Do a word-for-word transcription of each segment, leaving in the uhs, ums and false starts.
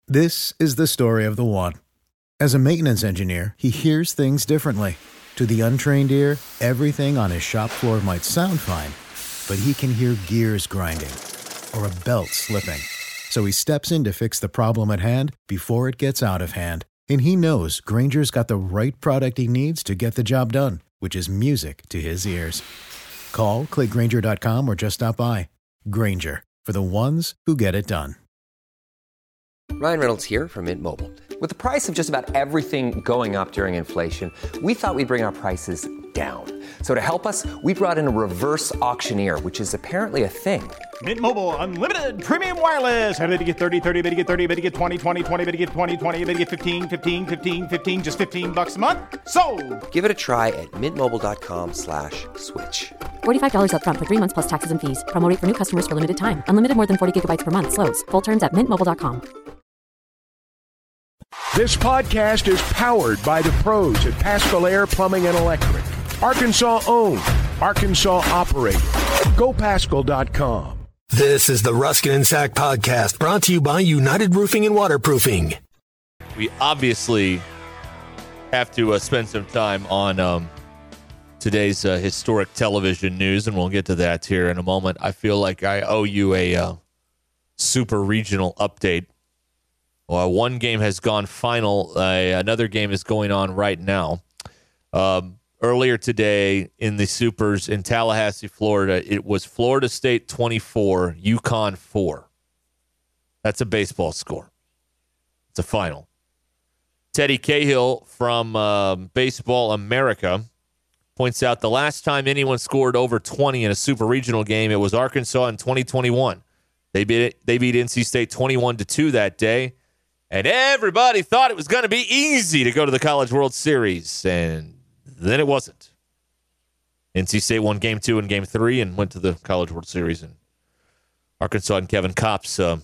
This is the story of the one. As a maintenance engineer, he hears things differently. To the untrained ear, everything on his shop floor might sound fine, but he can hear gears grinding or a belt slipping. So he steps in to fix the problem at hand before it gets out of hand. And he knows Grainger's got the right product he needs to get the job done, which is music to his ears. Call, click Grainger dot com, or just stop by. Grainger, for the ones who get it done. Ryan Reynolds here from Mint Mobile. With the price of just about everything going up during inflation, we thought we'd bring our prices down. So to help us, we brought in a reverse auctioneer, which is apparently a thing. Mint Mobile Unlimited Premium Wireless. How to get thirty, thirty, how to get thirty, how to get twenty, twenty, twenty, how to get twenty, twenty, how to get fifteen, fifteen, fifteen, fifteen, just fifteen bucks a month? Sold! Give it a try at mintmobile.com slash switch. forty-five dollars up front for three months plus taxes and fees. Promo rate for new customers for limited time. Unlimited more than forty gigabytes per month. Slows full terms at mint mobile dot com. This podcast is powered by the pros at Paschal Air Plumbing and Electric. Arkansas owned. Arkansas operated. Go Paschal dot com. This is the Ruskin and Sack podcast, brought to you by United Roofing and Waterproofing. We obviously have to uh, spend some time on um, today's uh, historic television news, and we'll get to that here in a moment. I feel like I owe you a uh, super regional update. Well, one game has gone final. Uh, another game is going on right now. Um, earlier today in the Supers in Tallahassee, Florida, it was Florida State twenty-four, UConn four. That's a baseball score. It's a final. Teddy Cahill from uh, Baseball America points out the last time anyone scored over twenty in a super regional game, it was Arkansas in twenty twenty-one. They beat they beat N C State twenty-one to two that day. And everybody thought it was going to be easy to go to the College World Series. And then it wasn't. N C State won game two and game three and went to the College World Series. And Arkansas and Kevin Kopps uh,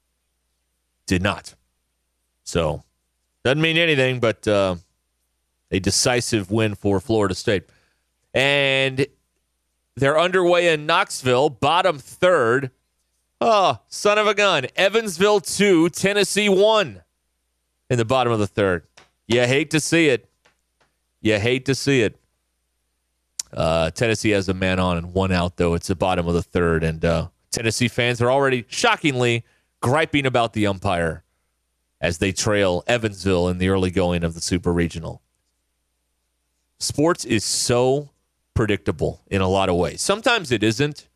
did not. So, doesn't mean anything, but uh, a decisive win for Florida State. And they're underway in Knoxville, bottom third. Oh, son of a gun. Evansville two, Tennessee one in the bottom of the third. You hate to see it. You hate to see it. Uh, Tennessee has a man on and one out, though. It's the bottom of the third, and uh, Tennessee fans are already, shockingly, griping about the umpire as they trail Evansville in the early going of the Super Regional. Sports is so predictable in a lot of ways. Sometimes it isn't.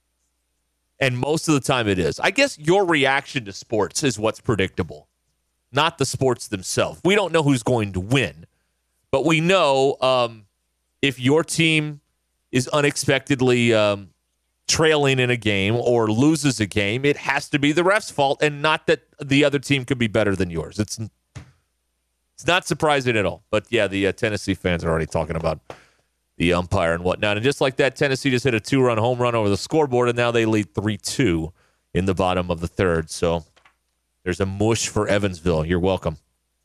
And most of the time it is. I guess your reaction to sports is what's predictable, not the sports themselves. We don't know who's going to win, but we know um, if your team is unexpectedly um, trailing in a game or loses a game, it has to be the ref's fault and not that the other team could be better than yours. It's, it's not surprising at all. But, yeah, the uh, Tennessee fans are already talking about the umpire and whatnot. And just like that, Tennessee just hit a two-run home run over the scoreboard, and now they lead three two in the bottom of the third. So there's a mush for Evansville. You're welcome.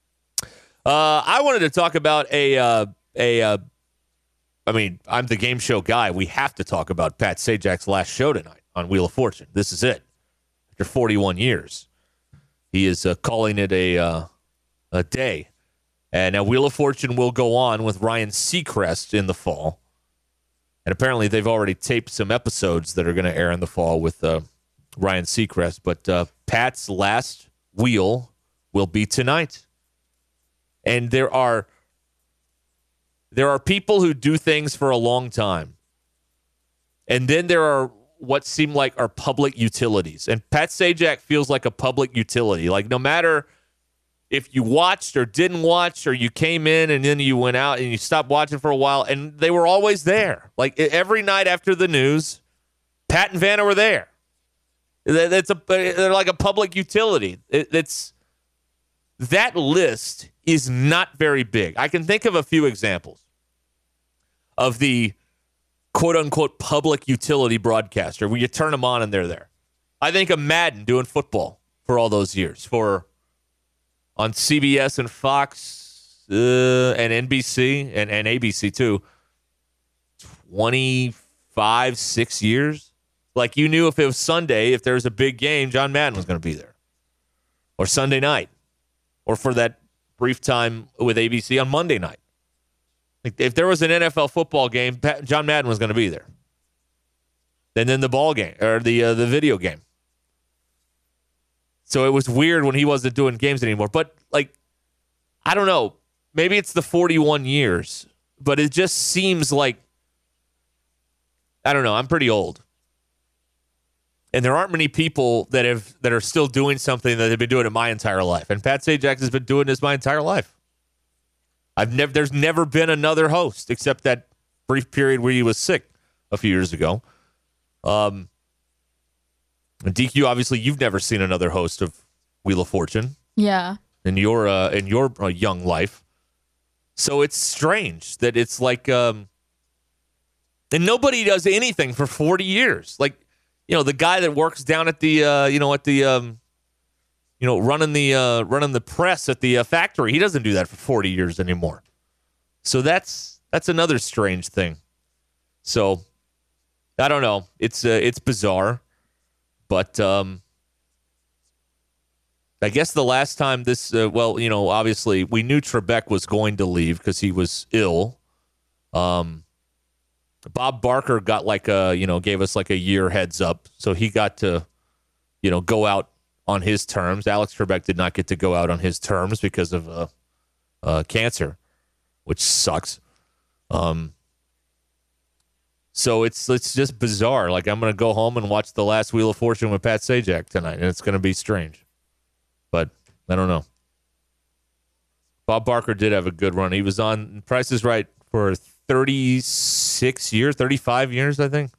Uh, I wanted to talk about a, uh, a. Uh, I mean, I'm the game show guy. We have to talk about Pat Sajak's last show tonight on Wheel of Fortune. This is it. After forty-one years, he is uh, calling it a uh, a day. And now Wheel of Fortune will go on with Ryan Seacrest in the fall. And apparently they've already taped some episodes that are going to air in the fall with uh, Ryan Seacrest. But uh, Pat's last wheel will be tonight. And there are there are people who do things for a long time. And then there are what seem like are public utilities. And Pat Sajak feels like a public utility. Like no matter if you watched or didn't watch, or you came in and then you went out and you stopped watching for a while, and they were always there. Like every night after the news, Pat and Vanna were there. That's a they're like a public utility. It's that list is not very big. I can think of a few examples of the quote unquote public utility broadcaster where you turn them on and they're there. I think of Madden doing football for all those years for. On C B S and Fox uh, and N B C and, and A B C too, twenty-five, six years. Like you knew if it was Sunday, if there was a big game, John Madden was going to be there. Or Sunday night, or for that brief time with A B C on Monday night. Like if there was an N F L football game, Pat, John Madden was going to be there. And then the ball game or the uh, the video game. So it was weird when he wasn't doing games anymore. But like, I don't know. Maybe it's the forty-one years, but it just seems like, I don't know. I'm pretty old. And there aren't many people that have that are still doing something that they've been doing it my entire life. And Pat Sajak has been doing this my entire life. I've never there's never been another host except that brief period where he was sick a few years ago. Um and D Q, obviously you've never seen another host of Wheel of Fortune. Yeah. In your uh, in your uh, young life. So it's strange that it's like um and nobody does anything for forty years. Like, you know, the guy that works down at the, uh, you know, at the, um, you know, running the uh, running the press at the uh, factory, he doesn't do that for forty years anymore. So that's that's another strange thing. So I don't know. It's uh, it's bizarre, but um, I guess the last time this, uh, well, you know, obviously we knew Trebek was going to leave because he was ill. Um. Bob Barker got like a, you know, gave us like a year heads up. So he got to, you know, go out on his terms. Alex Trebek did not get to go out on his terms because of uh, uh, cancer, which sucks. Um, so it's it's just bizarre. Like, I'm going to go home and watch The Last Wheel of Fortune with Pat Sajak tonight, and it's going to be strange. But I don't know. Bob Barker did have a good run. He was on Price is Right for thirty-six years, thirty-five years, I think.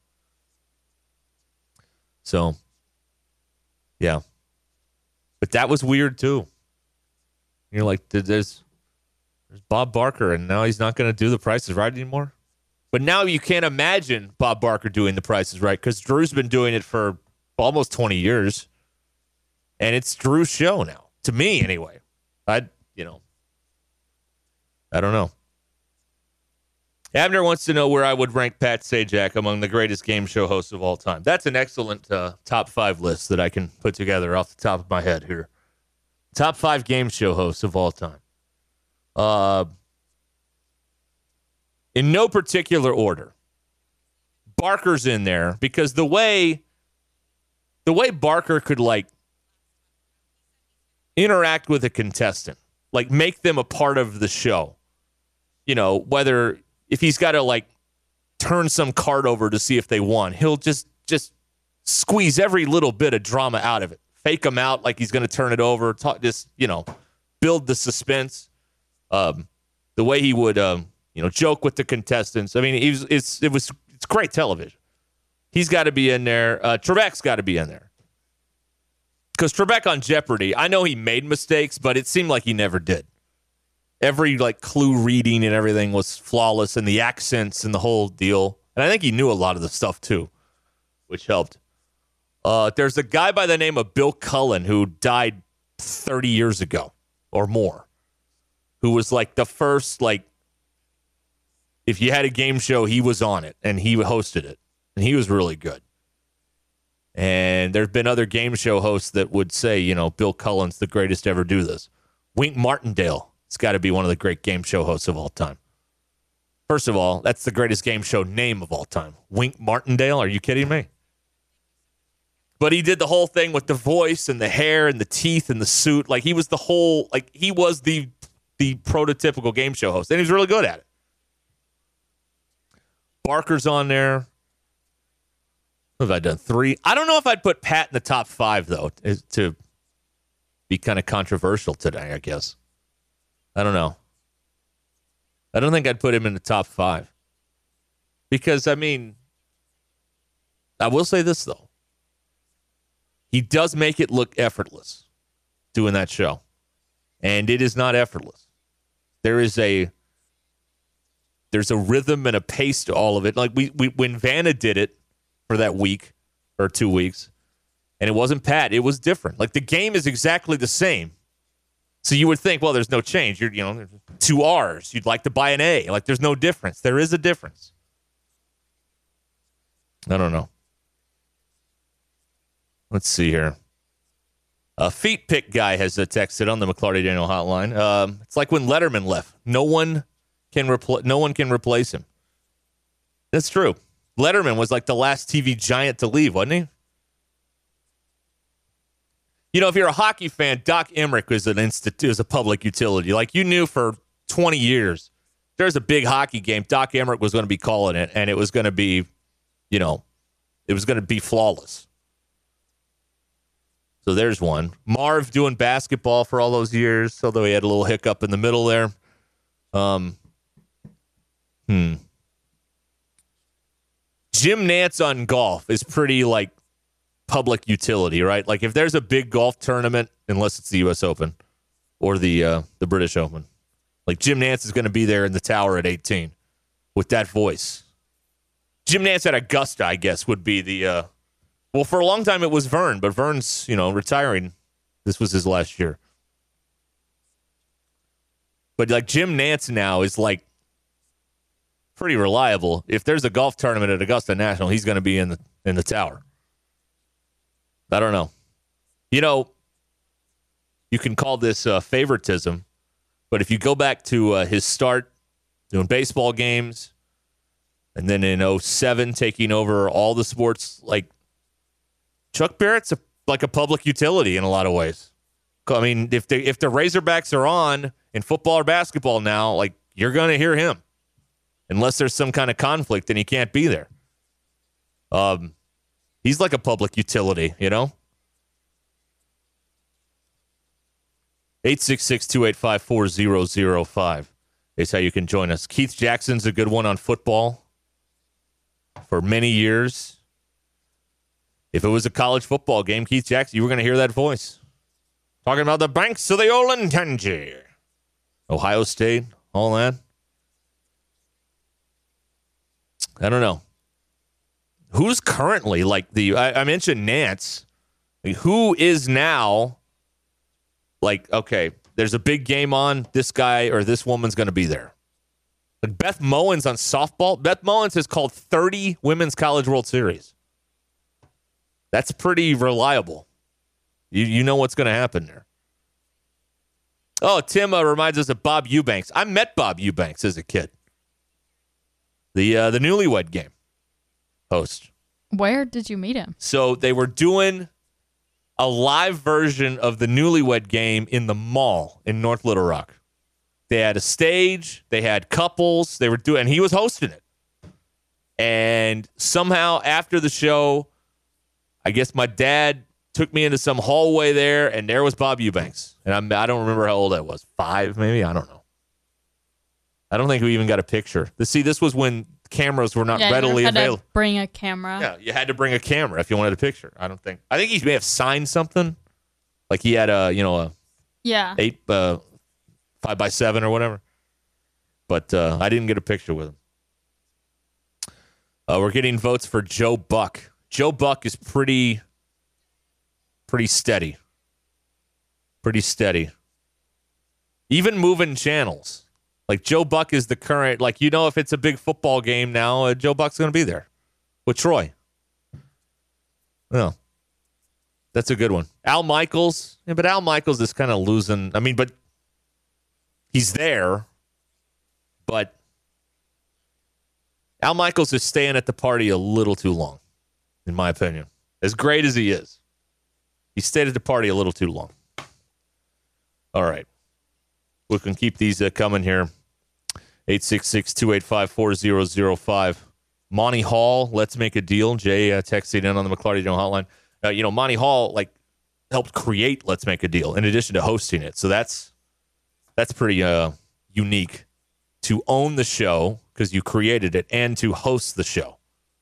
So, yeah. But that was weird, too. You're like, there's, there's Bob Barker, and now he's not going to do The Price is Right anymore? But now you can't imagine Bob Barker doing The Price is Right, because Drew's been doing it for almost twenty years. And it's Drew's show now. To me, anyway. I, you know, I don't know. Abner wants to know where I would rank Pat Sajak among the greatest game show hosts of all time. That's an excellent uh, top five list that I can put together off the top of my head here. Top five game show hosts of all time. Uh, in no particular order. Barker's in there because the way the way Barker could like interact with a contestant, like make them a part of the show. You know, whether if he's got to like turn some card over to see if they won, he'll just just squeeze every little bit of drama out of it. Fake him out like he's going to turn it over. Talk, just, you know, build the suspense. Um, the way he would, um, you know, joke with the contestants. I mean, he was, it's it was it's great television. He's got to be in there. Uh, Trebek's got to be in there. Because Trebek on Jeopardy, I know he made mistakes, but it seemed like he never did. Every like clue reading and everything was flawless, and the accents and the whole deal. And I think he knew a lot of the stuff too, which helped. Uh, there's a guy by the name of Bill Cullen who died thirty years ago or more, who was like the first, like, if you had a game show, he was on it and he hosted it, and he was really good. And there's been other game show hosts that would say, you know, Bill Cullen's the greatest to ever do this. Wink Martindale. It's got to be one of the great game show hosts of all time. First of all, that's the greatest game show name of all time. Wink Martindale? Are you kidding me? But he did the whole thing with the voice and the hair and the teeth and the suit. Like, he was the whole, like, he was the the prototypical game show host. And he was really good at it. Barker's on there. What have I done? Three? I don't know if I'd put Pat in the top five, though, to be kind of controversial today, I guess. I don't know. I don't think I'd put him in the top five. Because, I mean, I will say this, though. He does make it look effortless doing that show. And it is not effortless. There is a there's a rhythm and a pace to all of it. Like we, we when Vanna did it for that week or two weeks, and it wasn't Pat, it was different. Like the game is exactly the same. So you would think, well, there's no change. You're, you know, two R's. You'd like to buy an A. Like, there's no difference. There is a difference. I don't know. Let's see here. A feet pick guy has uh, texted on the McClarty Daniel hotline. Um, it's like when Letterman left. No one can repl- No one can replace him. That's true. Letterman was like the last T V giant to leave, wasn't he? You know, if you're a hockey fan, Doc Emmerich was an institute, was a public utility. Like you knew for twenty years, there's a big hockey game. Doc Emmerich was going to be calling it, and it was going to be, you know, it was going to be flawless. So there's one. Marv doing basketball for all those years, although he had a little hiccup in the middle there. Um, hmm. Jim Nantz on golf is pretty, like, public utility, right? Like, if there's a big golf tournament, unless it's the U S Open or the uh, the British Open, like, Jim Nantz is going to be there in the tower at eighteen with that voice. Jim Nantz at Augusta, I guess, would be the... Uh, well, for a long time it was Vern, but Vern's, you know, retiring. This was his last year. But, like, Jim Nantz now is, like, pretty reliable. If there's a golf tournament at Augusta National, he's going to be in the in the tower. I don't know. You know, you can call this uh, favoritism, but if you go back to uh, his start doing baseball games, and then in oh seven taking over all the sports, like, Chuck Barrett's a, like a public utility in a lot of ways. I mean, if the if the Razorbacks are on in football or basketball now, like, you're going to hear him. Unless there's some kind of conflict and he can't be there. Um, he's like a public utility, you know? eight six six, two eight five, four zero zero five is how you can join us. Keith Jackson's a good one on football for many years. If it was a college football game, Keith Jackson, you were going to hear that voice. Talking about the banks of the Olentangy. Ohio State, all that. I don't know. Who's currently like the, I, I mentioned Nantz. Like, who is now like, okay, there's a big game on, this guy or this woman's going to be there. Like Beth Mowins on softball. Beth Mowins has called thirty Women's College World Series. That's pretty reliable. You you know what's going to happen there. Oh, Tim uh, reminds us of Bob Eubanks. I met Bob Eubanks as a kid. The uh, the Newlywed Game host. Where did you meet him? So they were doing a live version of the Newlywed Game in the mall in North Little Rock. They had a stage. They had couples. They were doing, and he was hosting it. And somehow after the show, I guess my dad took me into some hallway there, and there was Bob Eubanks. And I'm, I don't remember how old I was. Five, maybe? I don't know. I don't think we even got a picture. See, this was when cameras were not yeah, readily you had available. To bring a camera. Yeah, you had to bring a camera if you wanted a picture. I don't think. I think he may have signed something, like he had a, you know, a yeah eight, uh, five by seven or whatever. But uh, I didn't get a picture with him. Uh, we're getting votes for Joe Buck. Joe Buck is pretty, pretty steady. Pretty steady. Even moving channels. Like, Joe Buck is the current, like, you know, if it's a big football game now, uh, Joe Buck's going to be there with Troy. Well, that's a good one. Al Michaels. Yeah, but Al Michaels is kind of losing. I mean, but he's there. But Al Michaels is staying at the party a little too long, in my opinion. As great as he is, he stayed at the party a little too long. All right. We can keep these uh, coming here. eight six six, two eight five, four zero zero five. Monty Hall, let's make a deal. Jay uh, texted in on the McClarty Joe hotline. Uh, you know, Monty Hall, like, helped create Let's Make a Deal in addition to hosting it. So that's that's pretty uh, unique to own the show because you created it and to host the show.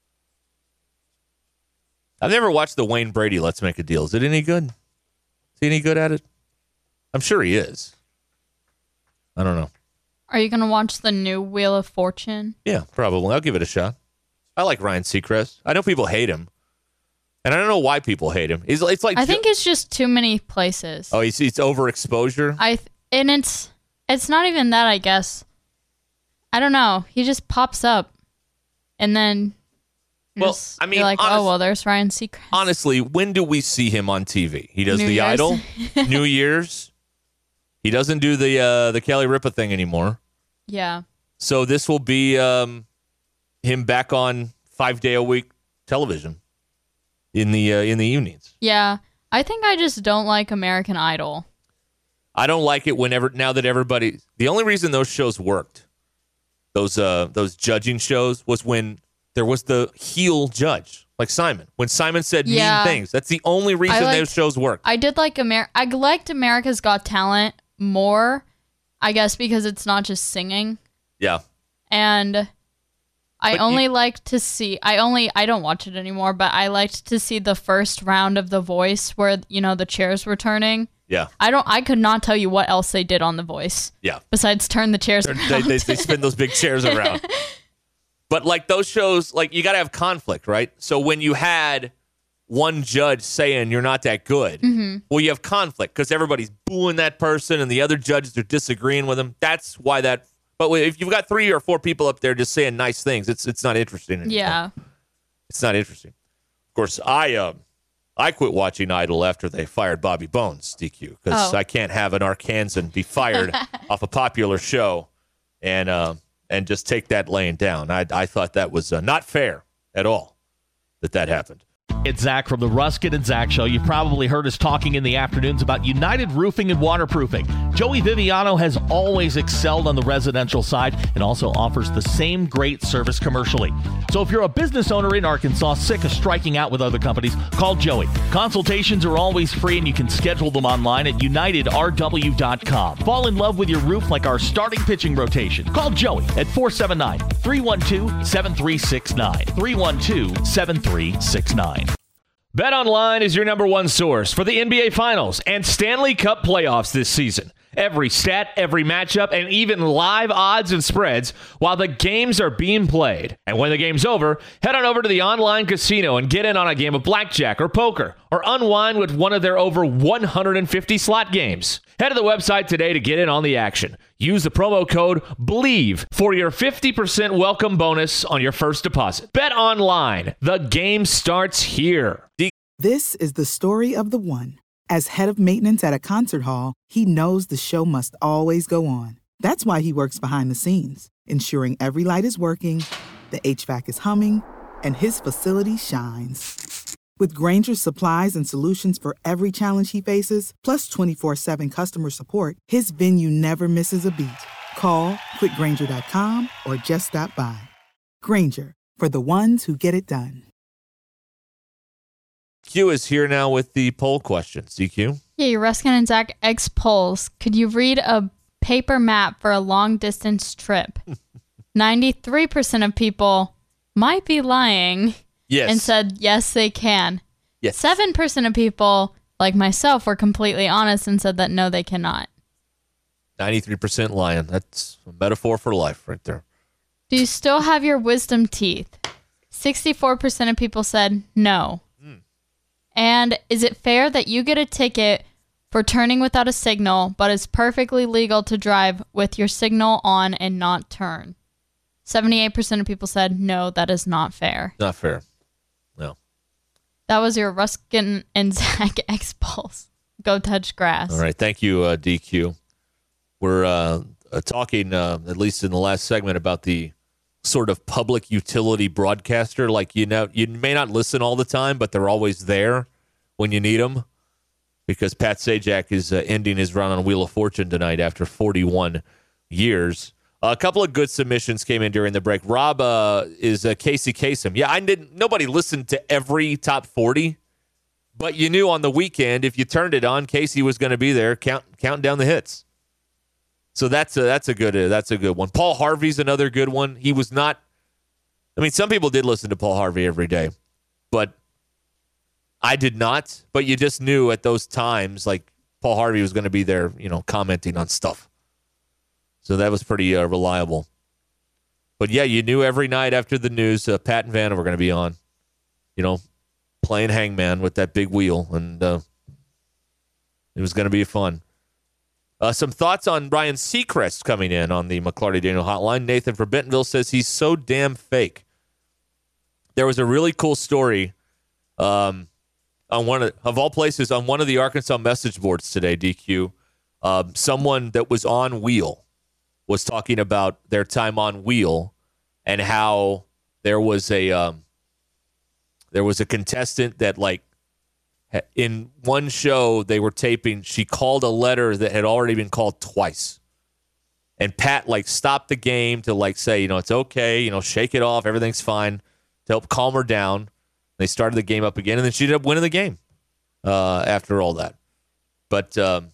I've never watched the Wayne Brady Let's Make a Deal. Is it any good? Is he any good at it? I'm sure he is. I don't know. Are you going to watch the new Wheel of Fortune? Yeah, probably. I'll give it a shot. I like Ryan Seacrest. I know people hate him. And I don't know why people hate him. It's, it's like I think it's just too many places. Oh, it's, it's overexposure? I th- and it's it's not even that, I guess. I don't know. He just pops up. And then Well, Just- I mean, you're like, honest- oh, well, there's Ryan Seacrest. honestly, when do we see him on T V? He does New The Year's. Idol, New Year's. He doesn't do the uh, the Kelly Ripa thing anymore. Yeah. So this will be um, him back on five day a week television in the uh, in the evenings. Yeah. I think I just don't like American Idol. I don't like it whenever now that everybody. The only reason those shows worked, those uh, those judging shows, was when there was the heel judge, like Simon. When Simon said Yeah. mean things, that's the only reason liked- those shows worked. I did like Amer. I liked America's Got Talent more, I guess, because it's not just singing. Yeah. And I But only you- like to see. I only. I don't watch it anymore, but I liked to see the first round of The Voice, where you know the chairs were turning. Yeah. I don't. I could not tell you what else they did on The Voice Yeah. besides turn the chairs They're- around. They, they, they spin those big chairs around. But like those shows, like you got to have conflict, right? So when you had one judge saying you're not that good, Mm-hmm. well, you have conflict because everybody's booing that person and the other judges are disagreeing with them. That's why that. But if you've got three or four people up there just saying nice things, it's it's not interesting anymore. Yeah. It's not interesting. Of course, I uh, I quit watching Idol after they fired Bobby Bones, D Q, because Oh. I can't have an Arkansan be fired off a popular show and uh, and just take that laying down. I I thought that was uh, not fair at all that that happened. It's Zach from the Ruskin and Zach Show. You've probably heard us talking in the afternoons about United Roofing and Waterproofing. Joey Viviano has always excelled on the residential side and also offers the same great service commercially. So if you're a business owner in Arkansas sick of striking out with other companies, call Joey. Consultations are always free and you can schedule them online at united r w dot com. Fall in love with your roof like our starting pitching rotation. Call Joey at four seven nine, three one two, seven three six nine. three one two, seven three six nine. BetOnline is your number one source for the N B A Finals and Stanley Cup playoffs this season. Every stat, every matchup, and even live odds and spreads while the games are being played. And when the game's over, head on over to the online casino and get in on a game of blackjack or poker or unwind with one of their over one hundred fifty slot games. Head to the website today to get in on the action. Use the promo code BELIEVE for your fifty percent welcome bonus on your first deposit. Bet online. The game starts here. This is the story of the one. As head of maintenance at a concert hall, he knows the show must always go on. That's why he works behind the scenes, ensuring every light is working, the H V A C is humming, and his facility shines. With Grainger's supplies and solutions for every challenge he faces, plus twenty-four seven customer support, his venue never misses a beat. Call quick grainger dot com or just stop by. Grainger, for the ones who get it done. Q is here now with the poll questions. D Q? Yeah, your Ruskin and Zach X polls. Could you read a paper map for a long distance trip? ninety-three percent of people might be lying Yes. and said yes, they can. Yes. seven percent of people, like myself, were completely honest and said that no, they cannot. ninety-three percent lying. That's a metaphor for life right there. Do you still have your wisdom teeth? sixty-four percent of people said no. And is it fair that you get a ticket for turning without a signal, but it's perfectly legal to drive with your signal on and not turn? seventy-eight percent of people said no, that is not fair. Not fair. No. That was your Ruskin and Zach X Pulse. Go touch grass. All right. Thank you, uh, D Q. We're uh, uh, talking, uh, at least in the last segment, about the sort of public utility broadcaster. Like, you know, you may not listen all the time, but they're always there when you need them, because Pat Sajak is uh, ending his run on Wheel of Fortune tonight after forty-one years. A couple of good submissions came in during the break. Rob uh, is uh, Casey Kasem. Yeah, I didn't. Nobody listened to every top forty, but you knew on the weekend if you turned it on, Casey was going to be there, count, counting down the hits. So that's a that's a good uh, that's a good one. Paul Harvey's another good one. He was not. I mean, some people did listen to Paul Harvey every day, but I did not. But you just knew at those times, like Paul Harvey was going to be there, you know, commenting on stuff. So that was pretty uh, reliable. But yeah, you knew every night after the news, uh, Pat and Vanna were going to be on, you know, playing hangman with that big wheel, and uh, it was going to be fun. Uh, some thoughts on Ryan Seacrest coming in on the McLarty Daniel hotline. Nathan from Bentonville says he's so damn fake. there was a really cool story um, on one of, of all places on one of the Arkansas message boards today, D Q. Um, someone that was on Wheel was talking about their time on Wheel and how there was a um, there was a contestant that, like, in one show they were taping, she called a letter that had already been called twice. And Pat, like, stopped the game to, like, say, you know, it's okay, you know, shake it off, everything's fine, to help calm her down. They started the game up again, and then she ended up winning the game uh, after all that. But um,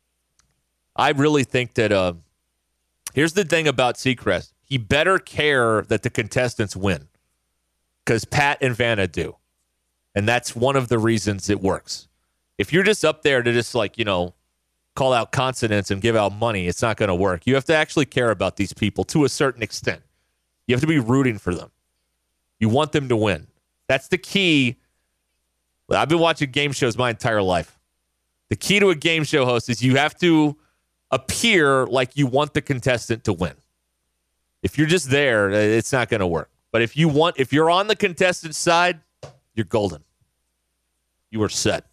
I really think that uh, here's the thing about Seacrest. He better care that the contestants win, because Pat and Vanna do. And that's one of the reasons it works. If you're just up there to just, like, you know, call out consonants and give out money, it's not going to work. You have to actually care about these people to a certain extent. You have to be rooting for them. You want them to win. That's the key. I've been watching game shows my entire life. The key to a game show host is you have to appear like you want the contestant to win. If you're just there, it's not going to work. But if you want, if you're on the contestant side, you're golden. You are set.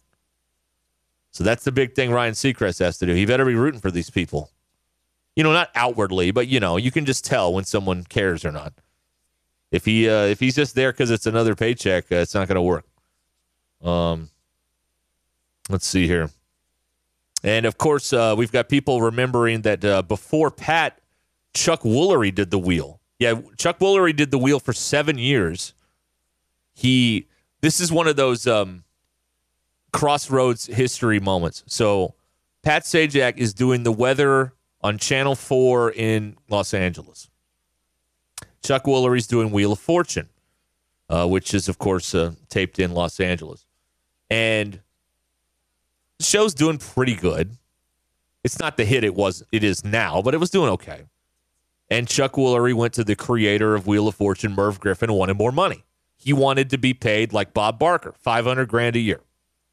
So that's the big thing Ryan Seacrest has to do. He better be rooting for these people. You know, not outwardly, but, you know, you can just tell when someone cares or not. If he uh, if he's just there because it's another paycheck, uh, it's not going to work. Um, let's see here. And, of course, uh, we've got people remembering that uh, before Pat, Chuck Woolery did the wheel. Yeah, Chuck Woolery did the wheel for seven years. He, this is one of those um, crossroads history moments. So Pat Sajak is doing the weather on Channel four in Los Angeles. Chuck Woolery's doing Wheel of Fortune, uh, which is, of course, uh, taped in Los Angeles. And the show's doing pretty good. It's not the hit it was it is now, but it was doing okay. And Chuck Woolery went to the creator of Wheel of Fortune, Merv Griffin, and wanted more money. He wanted to be paid like Bob Barker, five hundred grand a year.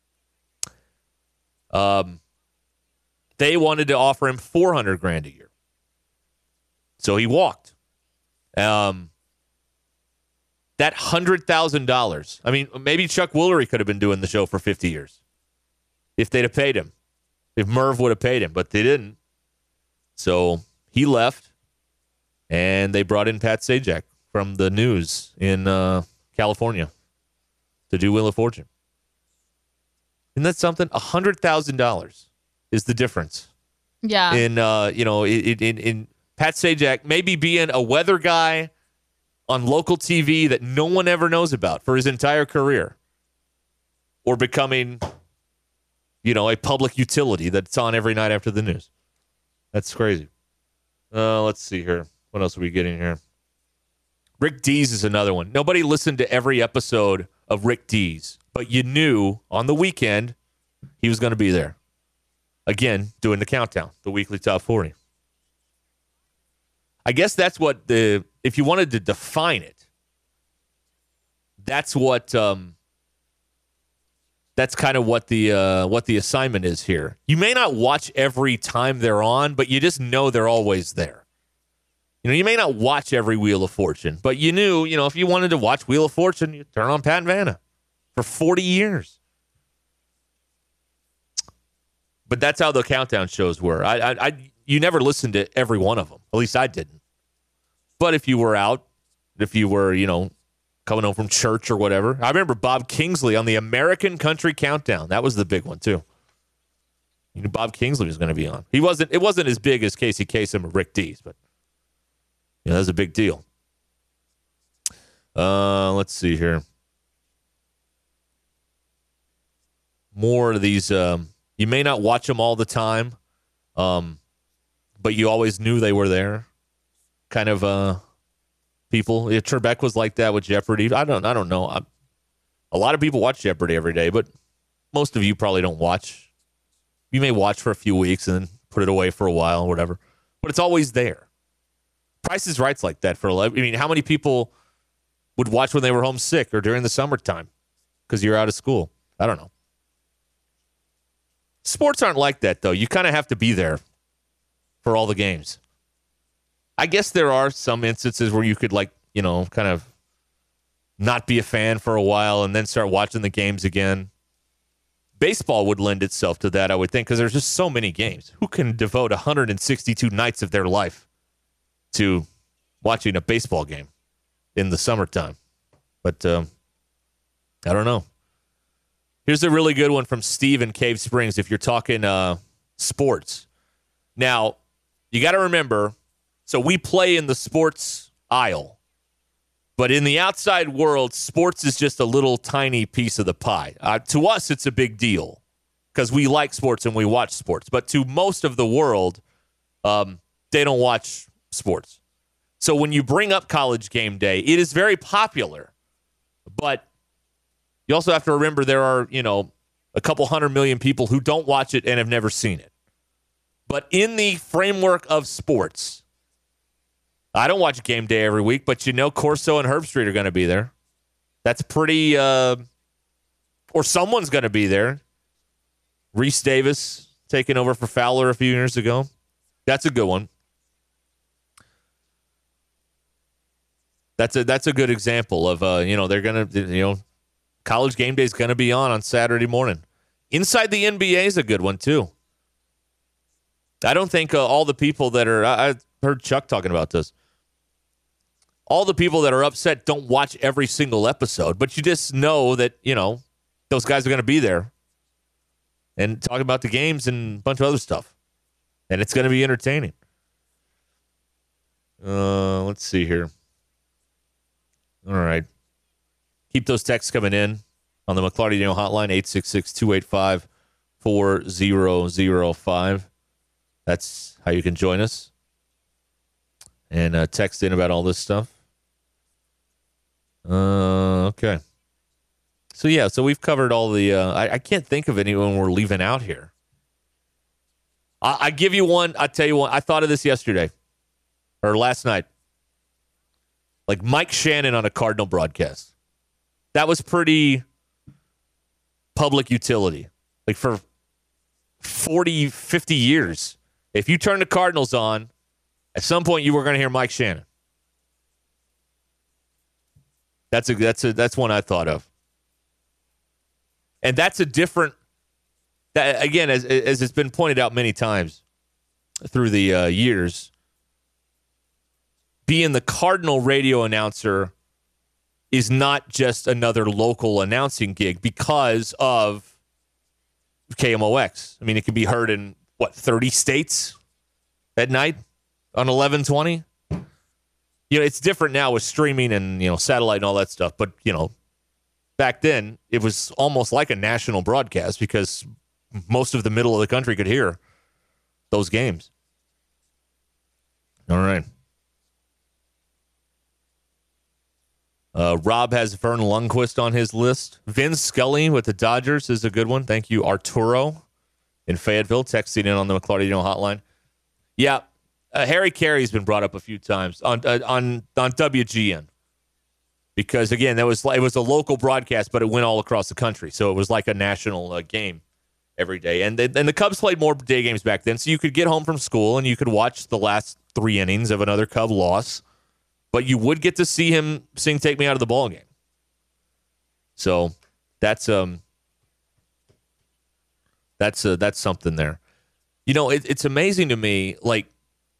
Um, they wanted to offer him four hundred grand a year. So he walked. Um, that one hundred thousand dollars, I mean, maybe Chuck Woolery could have been doing the show for fifty years if they'd have paid him, if Merv would have paid him, but they didn't. So he left, and they brought in Pat Sajak from the news in uh, California to do Wheel of Fortune. Isn't that something? one hundred thousand dollars is the difference. Yeah. In, uh, you know, in, in, in Pat Sajak maybe being a weather guy on local T V that no one ever knows about for his entire career, or becoming, you know, a public utility that's on every night after the news. That's crazy. Uh, let's see here. What else are we getting here? Rick Dees is another one. Nobody listened to every episode of Rick Dees, but you knew on the weekend he was going to be there. Again, doing the countdown, the weekly top forty. I guess that's what the, if you wanted to define it, that's what, um, that's kind of what the, uh, what the assignment is here. You may not watch every time they're on, but you just know they're always there. You know, you may not watch every Wheel of Fortune, but you knew, you know, if you wanted to watch Wheel of Fortune, you turn on Pat and Vanna for forty years. But that's how the countdown shows were. I, I, I, you never listened to every one of them. At least I didn't. But if you were out, if you were, you know, coming home from church or whatever. I remember Bob Kingsley on the American Country Countdown. That was the big one, too. You knew Bob Kingsley was going to be on. He wasn't, it wasn't as big as Casey Kasem or Rick Dees, but, you know, that was a big deal. Uh, let's see here. More of these, um, you may not watch them all the time, um, but you always knew they were there. Kind of uh, people. Yeah, Trebek was like that with Jeopardy. I don't. I don't know. I, a lot of people watch Jeopardy every day, but most of you probably don't watch. You may watch for a few weeks and then put it away for a while or whatever. But it's always there. Price is Right's like that for a lot. I mean, how many people would watch when they were homesick or during the summertime because you're out of school? I don't know. Sports aren't like that, though. You kind of have to be there for all the games. I guess there are some instances where you could, like, you know, kind of not be a fan for a while and then start watching the games again. Baseball would lend itself to that, I would think, because there's just so many games. Who can devote one hundred sixty-two nights of their life to watching a baseball game in the summertime? But um, I don't know. Here's a really good one from Steve in Cave Springs if you're talking uh, sports. Now, you got to remember, so we play in the sports aisle, but in the outside world, sports is just a little tiny piece of the pie. Uh, to us, it's a big deal because we like sports and we watch sports. But to most of the world, um, they don't watch sports. So when you bring up College Game Day, it is very popular. But you also have to remember there are, you know, a couple hundred million people who don't watch it and have never seen it. But in the framework of sports, I don't watch Game Day every week, but you know Corso and Herbstreit are going to be there. That's pretty, uh, or someone's going to be there. Reese Davis taking over for Fowler a few years ago. That's a good one. That's a that's a good example of, uh, you know, they're going to, you know, College Game Day is going to be on on Saturday morning. Inside the N B A is a good one, too. I don't think uh, all the people that are, I, I heard Chuck talking about this. All the people that are upset don't watch every single episode, but you just know that, you know, those guys are going to be there and talk about the games and a bunch of other stuff. And it's going to be entertaining. Uh, let's see here. All right. Keep those texts coming in on the McLarty Daniel hotline, eight six six, two eight five, four zero zero five. That's how you can join us. And uh, text in about all this stuff. Uh, okay. So, yeah, so we've covered all the... Uh, I, I can't think of anyone we're leaving out here. I, I give you one. I tell you one. I thought of this yesterday. Or last night. Like Mike Shannon on a Cardinal broadcast. That was pretty public utility. Like for forty, fifty years. If you turn the Cardinals on, at some point you were going to hear Mike Shannon. That's a that's a that's one I thought of. And that's a different that again, as as it's been pointed out many times through the uh, years, being the Cardinal radio announcer is not just another local announcing gig because of K M O X. I mean, it can be heard in, what, thirty states at night on eleven twenty? You know, it's different now with streaming and, you know, satellite and all that stuff. But, you know, back then, it was almost like a national broadcast because most of the middle of the country could hear those games. All right. Uh, Rob has Vern Lundquist on his list. Vin Scully with the Dodgers is a good one. Thank you, Arturo in Fayetteville, texting in on the McLarty Daniel hotline. Yeah, uh, Harry Carey's been brought up a few times on uh, on on W G N because again, that was it was a local broadcast, but it went all across the country, so it was like a national uh, game every day. And they, and the Cubs played more day games back then, so you could get home from school and you could watch the last three innings of another Cub loss. But you would get to see him sing "Take Me Out of the Ball Game." So that's um that's uh, that's something there. You know, it, it's amazing to me. Like,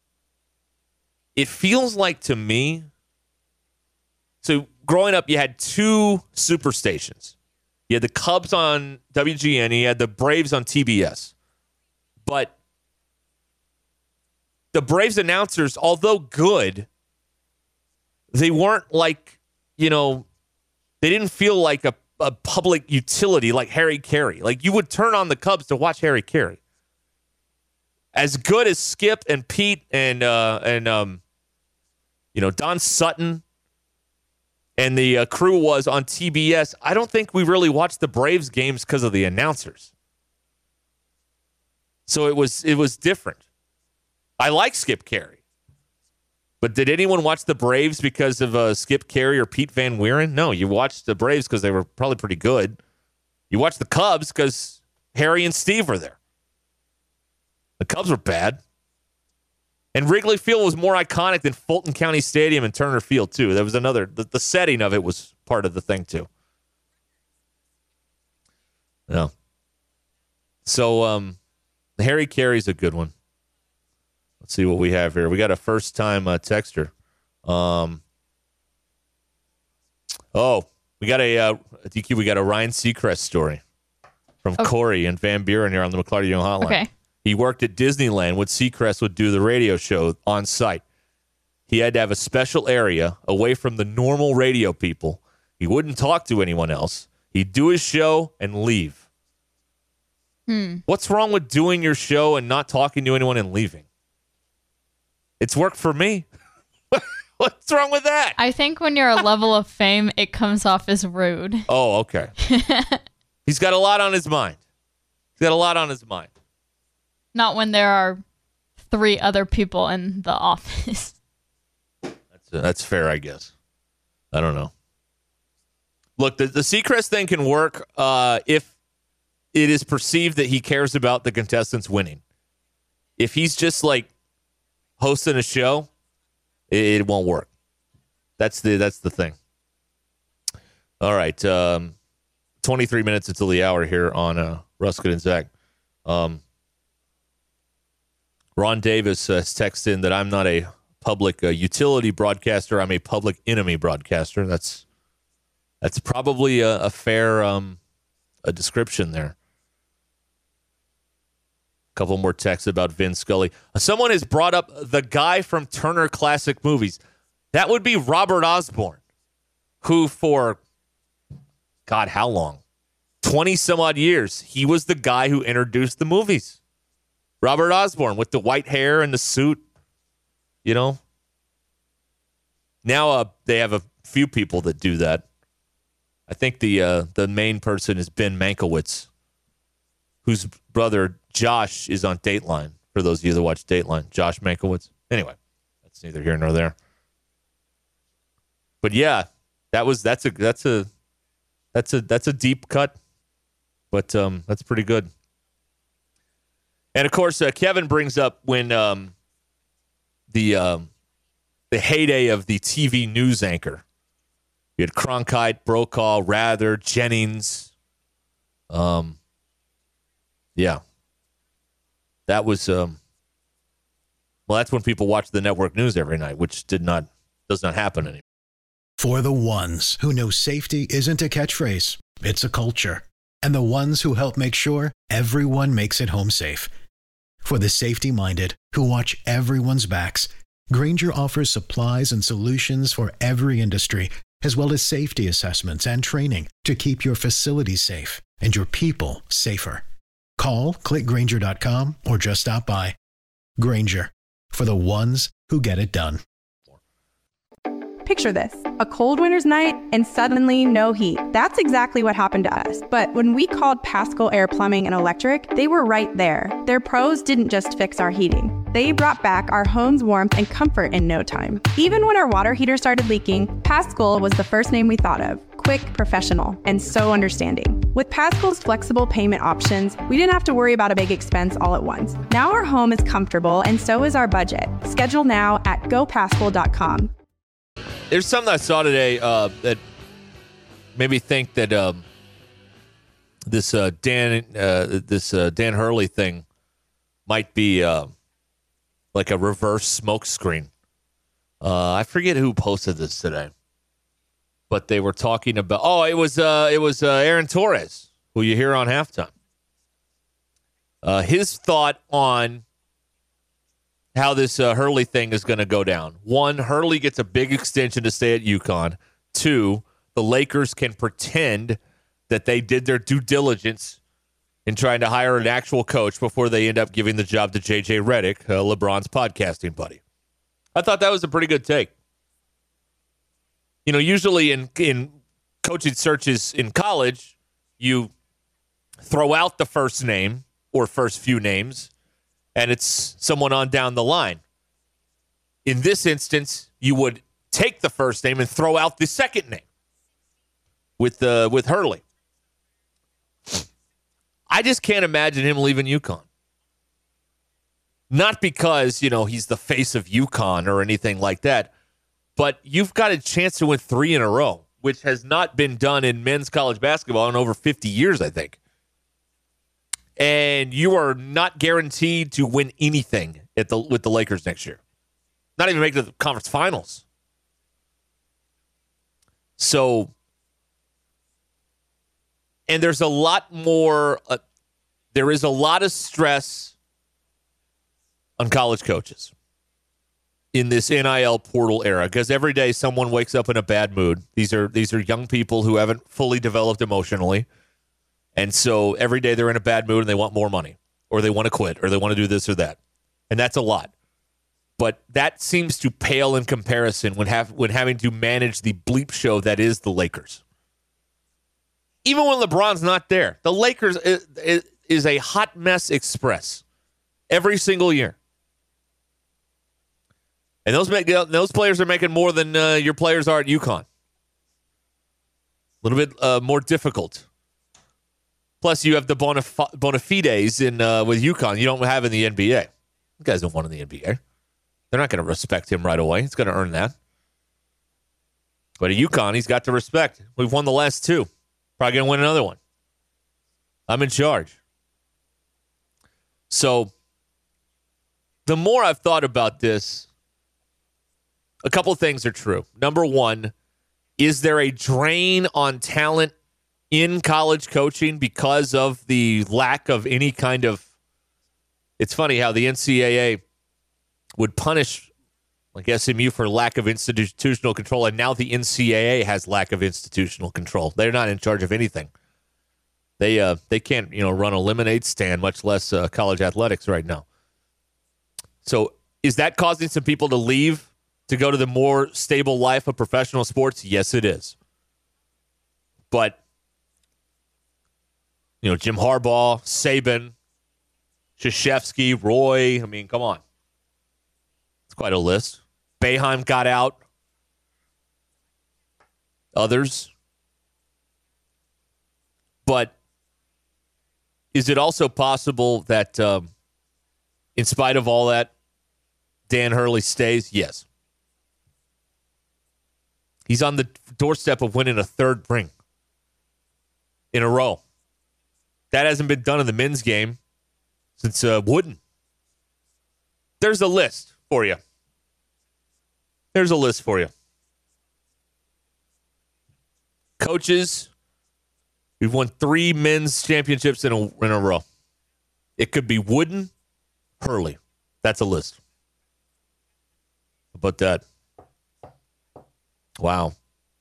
it feels like to me. So growing up, you had two super stations. You had the Cubs on W G N, and you had the Braves on T B S. But the Braves announcers, although good, they weren't like, you know, they didn't feel like a, a public utility like Harry Carey. Like, you would turn on the Cubs to watch Harry Carey. As good as Skip and Pete and, uh, and um, you know, Don Sutton and the uh, crew was on T B S, I don't think we really watched the Braves games because of the announcers. So it was it was different. I like Skip Carey. But did anyone watch the Braves because of uh, Skip Carey or Pete Van Wieren? No, you watched the Braves because they were probably pretty good. You watched the Cubs because Harry and Steve were there. The Cubs were bad. And Wrigley Field was more iconic than Fulton County Stadium and Turner Field, too. There was another, the, the setting of it was part of the thing, too. Yeah. So, um, Harry Carey's a good one. Let's see what we have here. We got a first-time uh, texter. Um, oh, we got a uh, D Q. We got a Ryan Seacrest story from okay. Corey and Van Buren here on the McLarty Young Hotline. Okay. He worked at Disneyland when Seacrest would do the radio show on site. He had to have a special area away from the normal radio people. He wouldn't talk to anyone else. He'd do his show and leave. Hmm. What's wrong with doing your show and not talking to anyone and leaving? It's worked for me. What's wrong with that? I think when you're a level of fame, it comes off as rude. Oh, okay. He's got a lot on his mind. He's got a lot on his mind. Not when there are three other people in the office. That's uh, that's fair, I guess. I don't know. Look, the, the Seacrest thing can work uh, if it is perceived that he cares about the contestants winning. If he's just like hosting a show, it, it won't work. That's the that's the thing. All right, um, twenty-three minutes until the hour here on uh, Ruskin and Zach. Um, Ron Davis uh, has texted in that I'm not a public uh, utility broadcaster. I'm a public enemy broadcaster. That's that's probably a, a fair um, a description there. A couple more texts about Vin Scully. Uh, someone has brought up the guy from Turner Classic Movies. That would be Robert Osborne, who for, God, how long? twenty some odd years, he was the guy who introduced the movies. Robert Osborne with the white hair and the suit, you know. Now uh, they have a few people that do that. I think the uh, the main person is Ben Mankiewicz, whose brother Josh is on Dateline, for those of you that watch Dateline. Josh Mankiewicz. Anyway, that's neither here nor there. But yeah, that was that's a that's a that's a that's a deep cut, but um, that's pretty good. And of course, uh, Kevin brings up when um, the um, the heyday of the T V news anchor. You had Cronkite, Brokaw, Rather, Jennings. Um, yeah, that was um, well. That's when people watched the network news every night, which did not does not happen anymore. For the ones who know safety isn't a catchphrase, it's a culture, and the ones who help make sure everyone makes it home safe. For the safety-minded who watch everyone's backs, Grainger offers supplies and solutions for every industry, as well as safety assessments and training to keep your facilities safe and your people safer. Call, click Grainger dot com, or just stop by. Grainger, for the ones who get it done. Picture this, a cold winter's night and suddenly no heat. That's exactly what happened to us. But when we called Paschal Air Plumbing and Electric, they were right there. Their pros didn't just fix our heating. They brought back our home's warmth and comfort in no time. Even when our water heater started leaking, Paschal was the first name we thought of. Quick, professional, and so understanding. With Paschal's flexible payment options, we didn't have to worry about a big expense all at once. Now our home is comfortable and so is our budget. Schedule now at go paschal dot com. There's something I saw today uh, that made me think that um, this uh, Dan uh, this uh, Dan Hurley thing might be uh, like a reverse smoke screen. Uh, I forget who posted this today, but they were talking about. Oh, it was uh, it was uh, Aaron Torres, who you hear on halftime. Uh, his thought on how this uh, Hurley thing is going to go down. One, Hurley gets a big extension to stay at UConn. Two, the Lakers can pretend that they did their due diligence in trying to hire an actual coach before they end up giving the job to J J Redick, uh, LeBron's podcasting buddy. I thought that was a pretty good take. You know, usually in, in coaching searches in college, you throw out the first name or first few names, and it's someone on down the line. In this instance, you would take the first name and throw out the second name with uh, with Hurley. I just can't imagine him leaving UConn. Not because, you know, he's the face of UConn or anything like that, but you've got a chance to win three in a row, which has not been done in men's college basketball in over fifty years, I think. And you are not guaranteed to win anything at the with the Lakers next year. Not even make the conference finals. So, and there's a lot more, uh, there is a lot of stress on college coaches in this N I L portal era, because every day someone wakes up in a bad mood. These are these are young people who haven't fully developed emotionally. And so every day they're in a bad mood and they want more money, or they want to quit, or they want to do this or that. And that's a lot. But that seems to pale in comparison when have when having to manage the bleep show that is the Lakers. Even when LeBron's not there, the Lakers is, is a hot mess express every single year. And those make, those players are making more than uh, your players are at UConn. A little bit uh, more difficult. Plus, you have the bona, bona fides in uh, with UConn you don't have in the N B A. You guys don't want in the N B A. They're not going to respect him right away. He's going to earn that. But at UConn, he's got to respect. We've won the last two. Probably going to win another one. I'm in charge. So, the more I've thought about this, a couple of things are true. Number one, is there a drain on talent in college coaching because of the lack of any kind of... It's funny how the N C double A would punish like S M U for lack of institutional control, and now the N C double A has lack of institutional control. They're not in charge of anything. They uh they can't you know run a lemonade stand, much less uh, college athletics right now. So is that causing some people to leave to go to the more stable life of professional sports? Yes, it is. But you know, Jim Harbaugh, Saban, Krzyzewski, Roy, I mean, come on. It's quite a list. Boeheim got out. Others. But is it also possible that um, in spite of all that, Dan Hurley stays? Yes. He's on the doorstep of winning a third ring in a row. That hasn't been done in the men's game since uh, Wooden. There's a list for you. There's a list for you. Coaches, we've won three men's championships in a, in a row. It could be Wooden, Hurley. That's a list. How about that? Wow.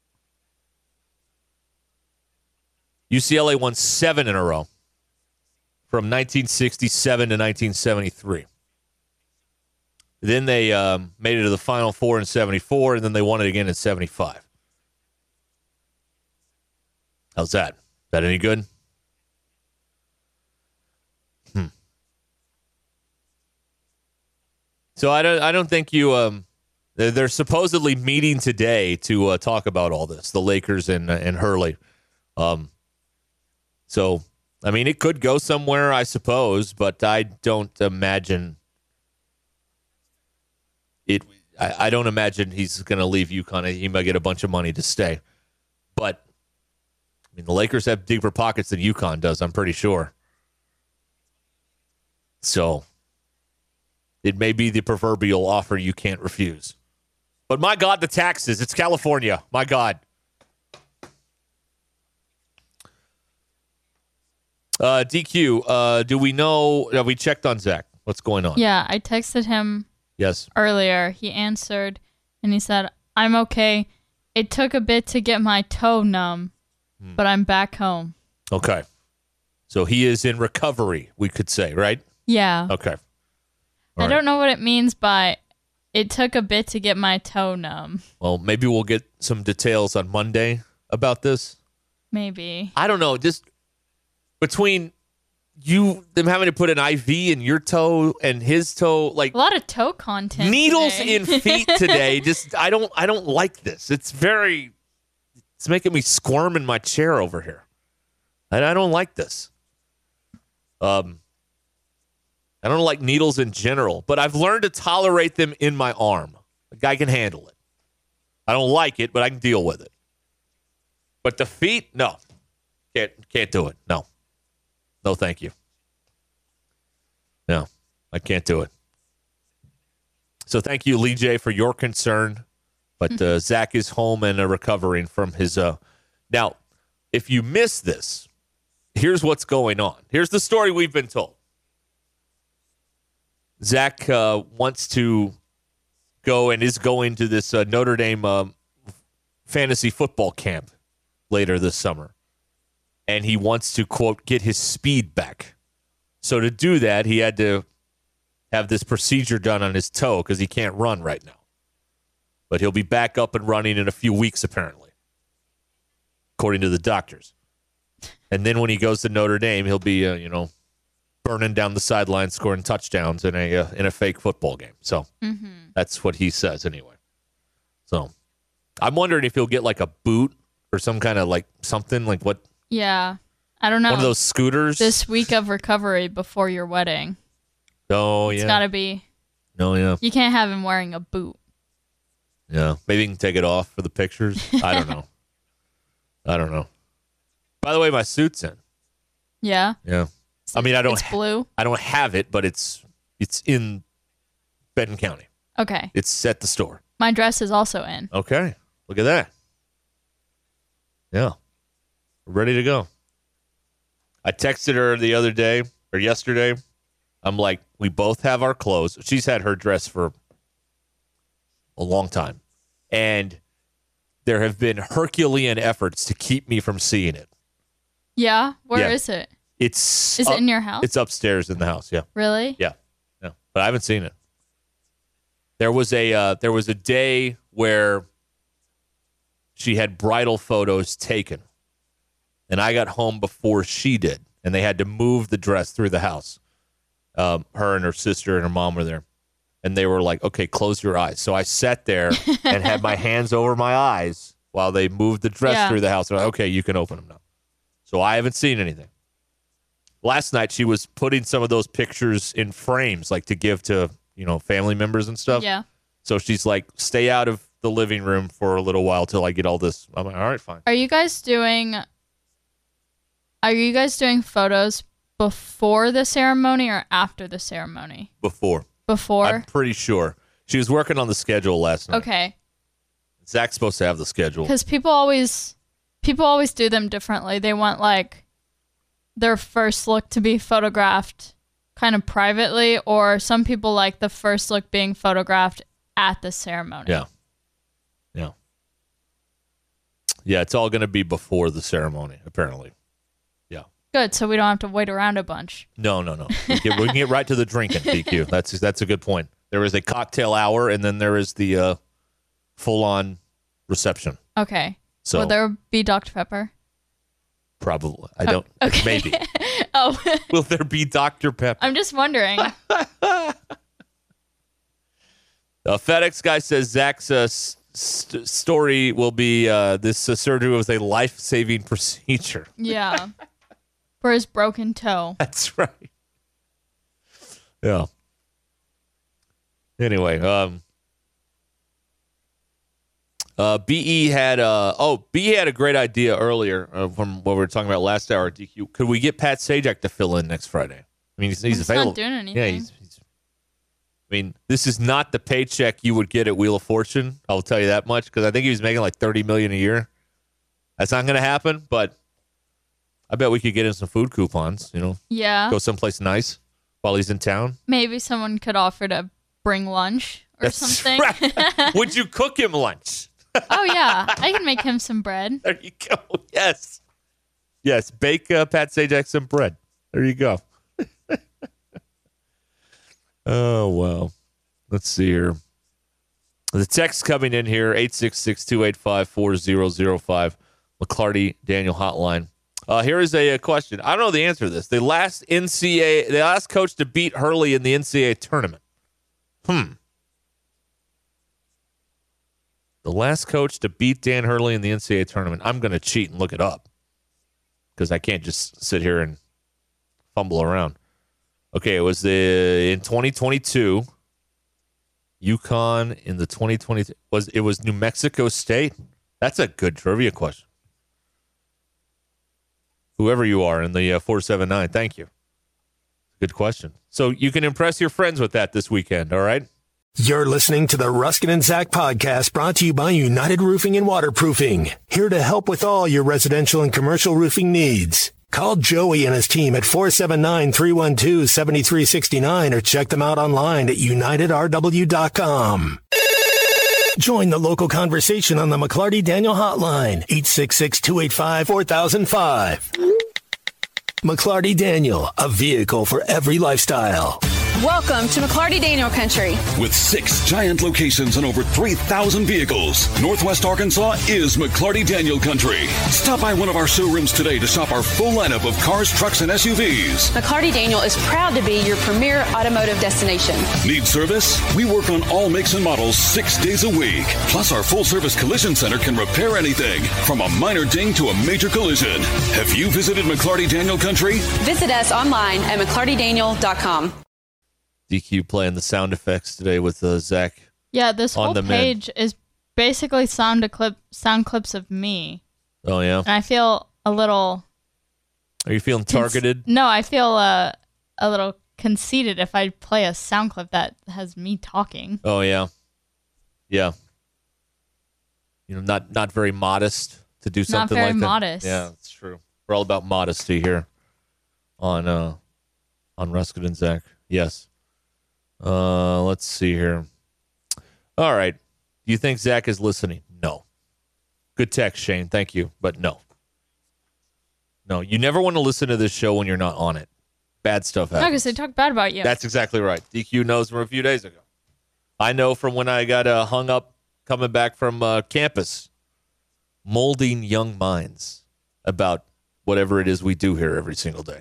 U C L A won seven in a row from nineteen sixty-seven to nineteen seventy-three. Then they um, made it to the Final Four in seventy-four, and then they won it again in seventy-five. How's that? Is that any good? Hmm. So I don't. I don't think you. Um, they're, they're supposedly meeting today to uh, talk about all this. The Lakers and uh, and Hurley. Um. So I mean, it could go somewhere, I suppose, but I don't imagine it. I, I don't imagine he's going to leave UConn. He might get a bunch of money to stay, but I mean, the Lakers have deeper pockets than UConn does. I'm pretty sure. So it may be the proverbial offer you can't refuse. But my God, the taxes. It's California. My God. Uh, D Q, uh, do we know, have we checked on Zach? What's going on? Yeah, I texted him yes. earlier. He answered, and he said, I'm okay. It took a bit to get my toe numb, hmm. but I'm back home. Okay. So he is in recovery, we could say, right? Yeah. Okay. All I right. don't know what it means by it took a bit to get my toe numb. Well, maybe we'll get some details on Monday about this. Maybe. I don't know. Just between you, them having to put an I V in your toe and his toe, like a lot of toe content. Needles today. in feet today. Just I don't. I don't like this. It's very. It's making me squirm in my chair over here. I, I don't like this. Um. I don't like needles in general, but I've learned to tolerate them in my arm. The guy can handle it. I don't like it, but I can deal with it. But the feet, no. Can't can't do it. No. No, thank you. No, I can't do it. So thank you, Lee J, for your concern. But uh, Zach is home and uh, recovering from his... Uh... Now, if you miss this, here's what's going on. Here's the story we've been told. Zach uh, wants to go and is going to this uh, Notre Dame um, fantasy football camp later this summer. And he wants to, quote, get his speed back. So to do that, he had to have this procedure done on his toe because he can't run right now. But he'll be back up and running in a few weeks, apparently, according to the doctors. And then when he goes to Notre Dame, he'll be, uh, you know, burning down the sideline, scoring touchdowns in a uh, in a fake football game. So mm-hmm. That's what he says anyway. So I'm wondering if he'll get like a boot or some kind of like something like what? Yeah, I don't know. One of those scooters. This week of recovery before your wedding. Oh yeah, it's got to be. Oh yeah, you can't have him wearing a boot. Yeah, maybe he can take it off for the pictures. I don't know. I don't know. By the way, my suit's in. Yeah. Yeah. I mean, I don't. It's blue. I don't have it, but it's it's in Benton County. Okay. It's at the store. My dress is also in. Okay. Look at that. Yeah. We're ready to go. I texted her the other day or yesterday. I'm like, we both have our clothes. She's had her dress for a long time. And there have been Herculean efforts to keep me from seeing it. Yeah? Where yeah. is it? It's Is up, it in your house? It's upstairs in the house, yeah. Really? Yeah. Yeah. But I haven't seen it. There was a uh, there was a day where she had bridal photos taken. And I got home before she did. And they had to move the dress through the house. Um, her and her sister and her mom were there. And they were like, okay, close your eyes. So I sat there and had my hands over my eyes while they moved the dress yeah. through the house. They're like, okay, you can open them now. So I haven't seen anything. Last night, she was putting some of those pictures in frames, like to give to, you know, family members and stuff. Yeah. So she's like, stay out of the living room for a little while till I get all this. I'm like, all right, fine. Are you guys doing, are you guys doing photos before the ceremony or after the ceremony? Before. Before? I'm pretty sure. She was working on the schedule last night. Okay. Zach's supposed to have the schedule. Because people always, people always do them differently. They want like their first look to be photographed kind of privately, or some people like the first look being photographed at the ceremony. Yeah. Yeah. Yeah, it's all going to be before the ceremony, apparently. Yeah. Good, so we don't have to wait around a bunch. No, no, no. We can, we can get right to the drinking, D Q. That's that's a good point. There is a cocktail hour, and then there is the uh, full-on reception. Okay. So will there be Doctor Pepper? Probably. I don't. Oh, okay. Maybe. Oh. Will there be Doctor Pepper? I'm just wondering. The FedEx guy says Zach's uh, st- story will be uh, this uh, surgery was a life-saving procedure. Yeah. For his broken toe. That's right. Yeah. Anyway, um, uh, B E had uh, oh B E had a great idea earlier uh, from what we were talking about last hour. D Q, could we get Pat Sajak to fill in next Friday? I mean, he's, he's, he's available. Not doing anything. Yeah, he's, he's. I mean, this is not the paycheck you would get at Wheel of Fortune. I'll tell you that much because I think he was making like thirty million dollars a year. That's not going to happen, but I bet we could get him some food coupons. You know, yeah, go someplace nice while he's in town. Maybe someone could offer to bring lunch or That's something. Right. Would you cook him lunch? Oh, yeah. I can make him some bread. There you go. Yes. Yes. Bake uh, Pat Sajak some bread. There you go. Oh, well. Let's see here. The text coming in here, eight six six, two eight five, four zero zero five, McClarty Daniel hotline. Uh, here is a, a question. I don't know the answer to this. The last N C A A, the last coach to beat Hurley in the N C A A tournament. Hmm. The last coach to beat Dan Hurley in the N C A A tournament. I'm going to cheat and look it up because I can't just sit here and fumble around. Okay, it was the in twenty twenty-two. UConn in the twenty twenty was it was New Mexico State. That's a good trivia question. Whoever you are in the uh, four seven nine, thank you. Good question. So you can impress your friends with that this weekend, all right? You're listening to the Ruskin and Zach podcast, brought to you by United Roofing and Waterproofing. Here to help with all your residential and commercial roofing needs. Call Joey and his team at four seven nine, three one two, seven three six nine or check them out online at united r w dot com. Join the local conversation on the McClarty Daniel hotline, eight six six, two eight five, four thousand five. McClarty Daniel, a vehicle for every lifestyle. Welcome to McClarty Daniel Country. With six giant locations and over three thousand vehicles, Northwest Arkansas is McClarty Daniel Country. Stop by one of our showrooms today to shop our full lineup of cars, trucks, and S U Vs. McClarty Daniel is proud to be your premier automotive destination. Need service? We work on all makes and models six days a week. Plus, our full-service collision center can repair anything, from a minor ding to a major collision. Have you visited McClarty Daniel Country? Visit us online at mcclarty daniel dot com. D Q playing the sound effects today with uh, Zach. Yeah, this on whole the page is basically sound a clip, sound clips of me. Oh, yeah? And I feel a little... Are you feeling targeted? Cons- no, I feel uh, a little conceited if I play a sound clip that has me talking. Oh, yeah. Yeah. You know, not not very modest to do something Not very like that. modest. Yeah, that's true. We're all about modesty here on uh, on Ruskin and Zach. Yes. Uh, let's see here. All right. Do you think Zach is listening? No. Good text, Shane. Thank you. But no. No, you never want to listen to this show when you're not on it. Bad stuff happens. No, because they talk bad about you. That's exactly right. D Q knows from a few days ago. I know from when I got uh, hung up coming back from uh, campus, molding young minds about whatever it is we do here every single day.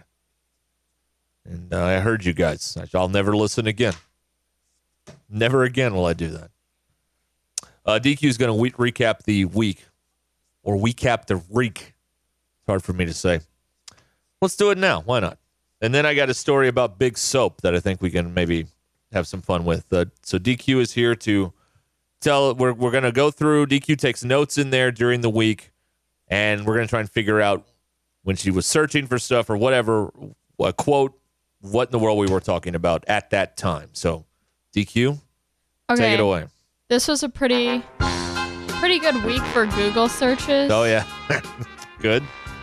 And uh, I heard you guys. I'll never listen again. Never again will I do that. Uh, D Q is going to we- recap the week, or recap the week. It's hard for me to say. Let's do it now. Why not? And then I got a story about Big Soap that I think we can maybe have some fun with. Uh, so D Q is here to tell. We're we're going to go through. D Q takes notes in there during the week, and we're going to try and figure out when she was searching for stuff or whatever, a quote, what in the world we were talking about at that time. So, D Q, okay. Take it away. This was a pretty, pretty good week for Google searches. Oh, yeah. Good.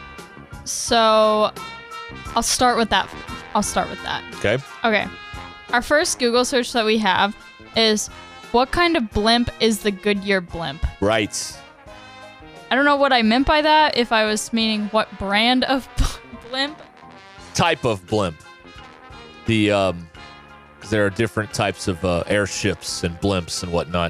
So, I'll start with that. I'll start with that. Okay. Okay. Our first Google search that we have is, what kind of blimp is the Goodyear blimp? Right. I don't know what I meant by that, if I was meaning what brand of blimp. Type of blimp. The, um, because there are different types of uh, airships and blimps and whatnot.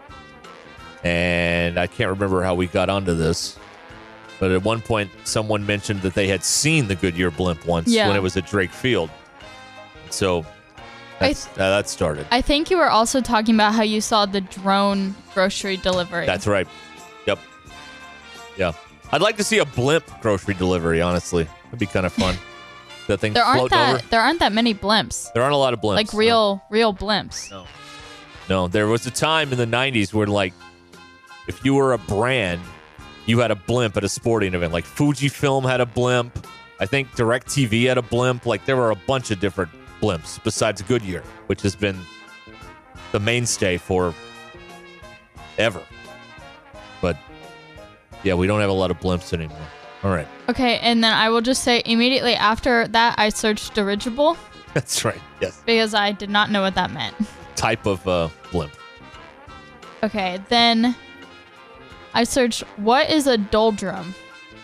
And I can't remember how we got onto this. But at one point, someone mentioned that they had seen the Goodyear blimp once Yeah. when it was at Drake Field. So that's, th- uh, that started. I think you were also talking about how you saw the drone grocery delivery. That's right. Yep. Yeah. I'd like to see a blimp grocery delivery, honestly. It'd be kind of fun. That thing There aren't floating that over. there aren't that many blimps. There aren't a lot of blimps. Like real no. real blimps. No. No, there was a time in the nineties where, like, if you were a brand, you had a blimp at a sporting event. Like, Fujifilm had a blimp. I think DirecTV had a blimp. Like, there were a bunch of different blimps besides Goodyear, which has been the mainstay for ever. But, yeah, we don't have a lot of blimps anymore. All right. Okay, and then I will just say immediately after that, I searched dirigible. That's right. Yes. Because I did not know what that meant. Type of uh, blimp. Okay, then I searched, what is a doldrum?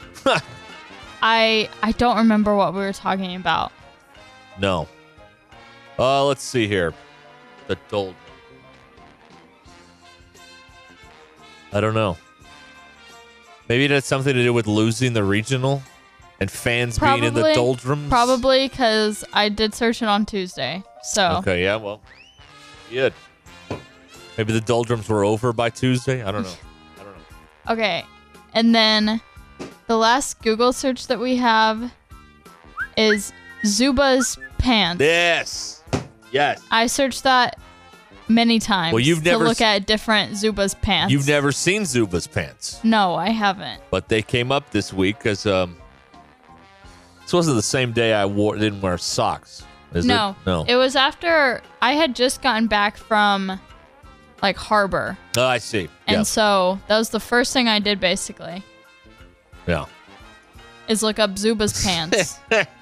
I I don't remember what we were talking about. No. Uh, let's see here. The doldrum. I don't know. Maybe it had something to do with losing the regional and fans Probably, being in the doldrums. Probably because I did search it on Tuesday. So Okay, yeah, well, good. Maybe the doldrums were over by Tuesday. I don't know. I don't know. Okay, and then the last Google search that we have is Zuba's pants. Yes. Yes. I searched that many times Well, you've to never look s- at different Zuba's pants. You've never seen Zuba's pants. No, I haven't. But they came up this week because um, this wasn't the same day I wore didn't wear socks. Is no. it? No. It was after I had just gotten back from like Harbor. Oh, I see. And Yeah. so that was the first thing I did basically. Yeah. Is look up Zuba's pants.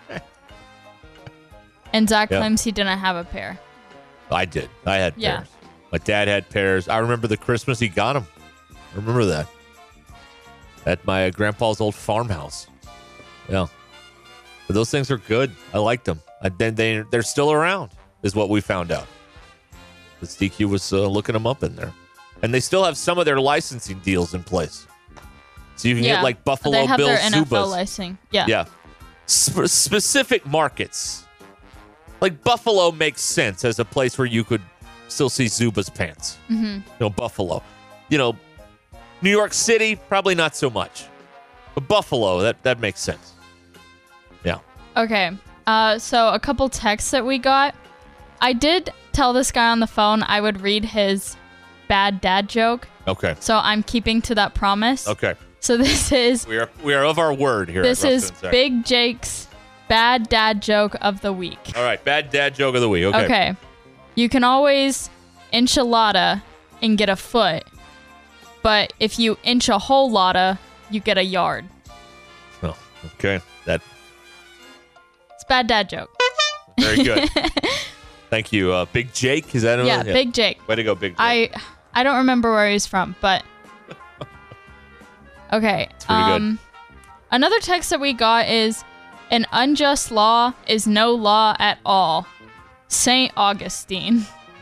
And Zach Yeah. claims he didn't have a pair. I did. I had Yeah. pairs. My dad had pairs. I remember the Christmas he got them. I remember that. At my grandpa's old farmhouse. Yeah. But those things are good. I liked them. And then they, they're still around, is what we found out. The D Q was uh, looking them up in there. And they still have some of their licensing deals in place. So you can Yeah. get like Buffalo They have Bill their N F L Zubas. licensing. Yeah. Yeah. Sp- specific markets. Like Buffalo makes sense as a place where you could still see Zuba's pants. Mm-hmm. You know, Buffalo. You know, New York City, probably not so much. But Buffalo, that, that makes sense. Yeah. Okay. Uh, so a couple texts that we got. I did tell this guy on the phone I would read his bad dad joke. Okay. So I'm keeping to that promise. Okay. So this is We are we are of our word here. this at is Rustin and Zach. Big Jake's bad dad joke of the week. All right, bad dad joke of the week. Okay. Okay. You can always enchilada and get a foot, but if you inch a whole lotta, you get a yard. Oh, okay. That It's bad dad joke. very good. Thank you, uh, Big Jake. Is that Yeah, Big Jake. Way to go, Big Jake. I I don't remember where he's from, but okay. pretty good. Um, another text that we got is an unjust law is no law at all. Saint Augustine.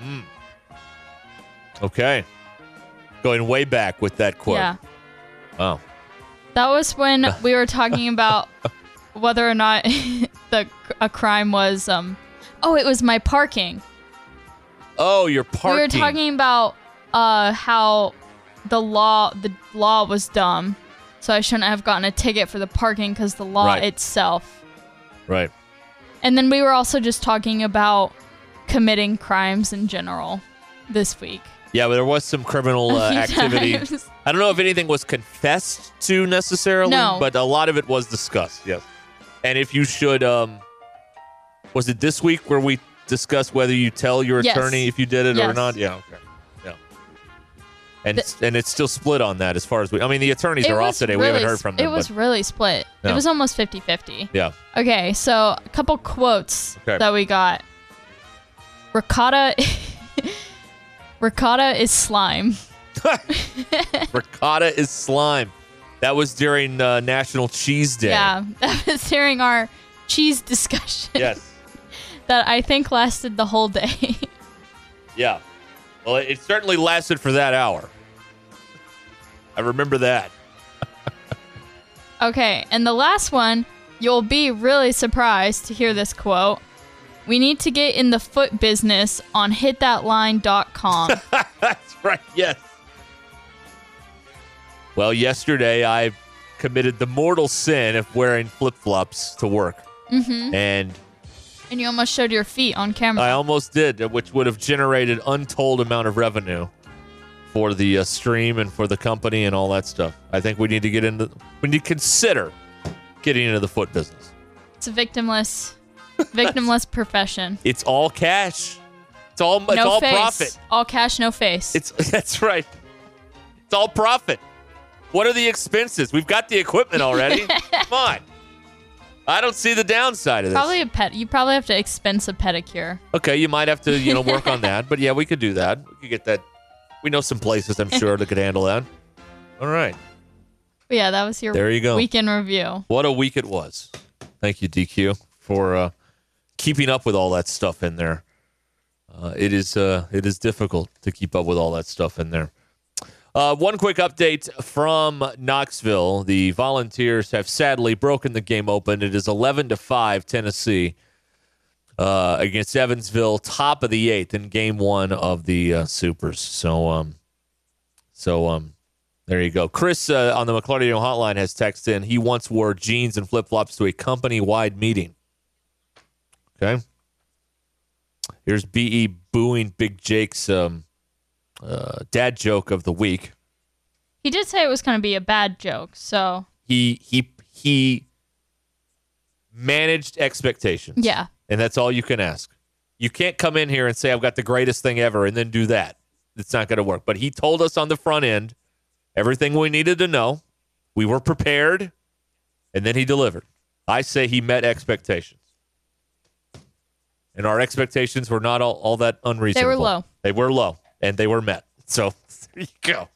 Okay. Going way back with that quote. Yeah. Oh. That was when we were talking about whether or not the a crime was um oh, it was my parking. Oh, you're parking. We were talking about uh how the law the law was dumb. So I shouldn't have gotten a ticket for the parking cuz the law Right. itself. Right. And then we were also just talking about committing crimes in general this week. Yeah, but there was some criminal uh, A few activity. times. I don't know if anything was confessed to necessarily, No. but a lot of it was discussed. Yes. And if you should, um, was it this week where we discussed whether you tell your Yes. attorney if you did it or Yes. not? Yeah. Okay. Yeah. And and it's still split on that as far as we. I mean, the attorneys It are off was today. we really haven't heard s- from them. It was but, really split. Yeah. It was almost fifty-fifty. yeah. Okay, so a couple quotes Okay. that we got. Ricotta Ricotta is slime. Ricotta is slime. That was during uh, National Cheese Day. Yeah, that was during our cheese discussion. Yes. That I think lasted the whole day. Yeah. Well, it, it certainly lasted for that hour. I remember that. Okay, and the last one, you'll be really surprised to hear this quote. We need to get in the foot business on hit that line dot com. That's right. Yes. Well, yesterday I committed the mortal sin of wearing flip-flops to work. Mm-hmm. And And you almost showed your feet on camera. I almost did, which would have generated untold amount of revenue for the uh, stream and for the company and all that stuff. I think we need to get into, we need to consider getting into the foot business. It's a victimless, victimless profession. It's all cash. It's all, it's no all face. profit. All cash, no face. It's that's right. It's all profit. What are the expenses? We've got the equipment already. Come on. I don't see the downside of this. Probably a pet. You probably have to expense a pedicure. Okay, you might have to, you know, work on that. But yeah, we could do that. We could get that. We know some places, I'm sure, that could handle that. All right. But yeah, that was your There you go. weekend review. What a week it was. Thank you, D Q, for uh, keeping up with all that stuff in there. Uh, it is uh, it is difficult to keep up with all that stuff in there. Uh, one quick update from Knoxville. The Volunteers have sadly broken the game open. It is eleven to five Tennessee uh, against Evansville, top of the eighth in game one of the uh, Supers. So, um, so um, there you go. Chris uh, on the McLaurin Radio hotline has texted in. He once wore jeans and flip flops to a company wide meeting. Okay, Here's B E booing Big Jake's um, uh, dad joke of the week. He did say it was going to be a bad joke, so He he he managed expectations. yeah. And that's all you can ask. You can't come in here and say, I've got the greatest thing ever, and then do that. It's not going to work. But he told us on the front end everything we needed to know. We were prepared, and then he delivered. I say he met expectations. And our expectations were not all, all that unreasonable. They were low. They were low, and they were met. So there you go.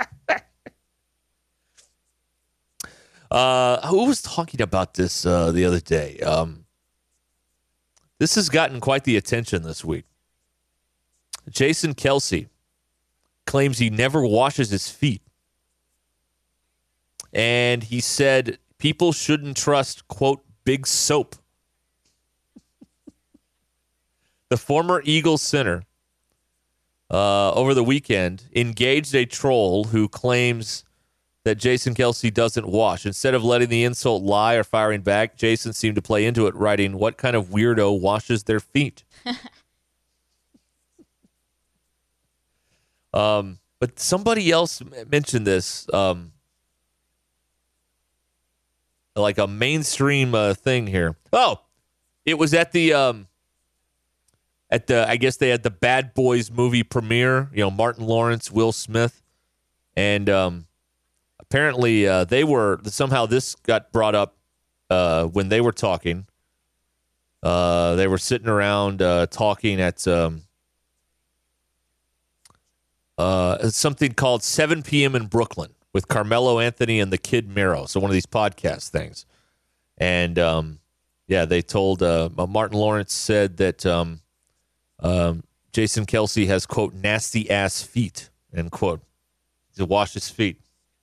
uh, who was talking about this uh, the other day? Um, this has gotten quite the attention this week. Jason Kelce claims he never washes his feet. And he said people shouldn't trust, quote, big soap. The former Eagles center uh, over the weekend engaged a troll who claims that Jason Kelce doesn't wash. Instead of letting the insult lie or firing back, Jason seemed to play into it, writing, "What kind of weirdo washes their feet?" um, but somebody else mentioned this, um, like a mainstream uh, thing here. Oh, it was at the... Um, At the, I guess they had the Bad Boys movie premiere, you know, Martin Lawrence, Will Smith. And um, apparently uh, they were, somehow this got brought up uh, when they were talking. Uh, they were sitting around uh, talking at um, uh, something called seven p.m. in Brooklyn with Carmelo Anthony and the Kid Mero. So one of these podcast things. And um, yeah, they told, uh, Martin Lawrence said that, um, Um, Jason Kelce has, quote, nasty ass feet, end quote. To wash his feet.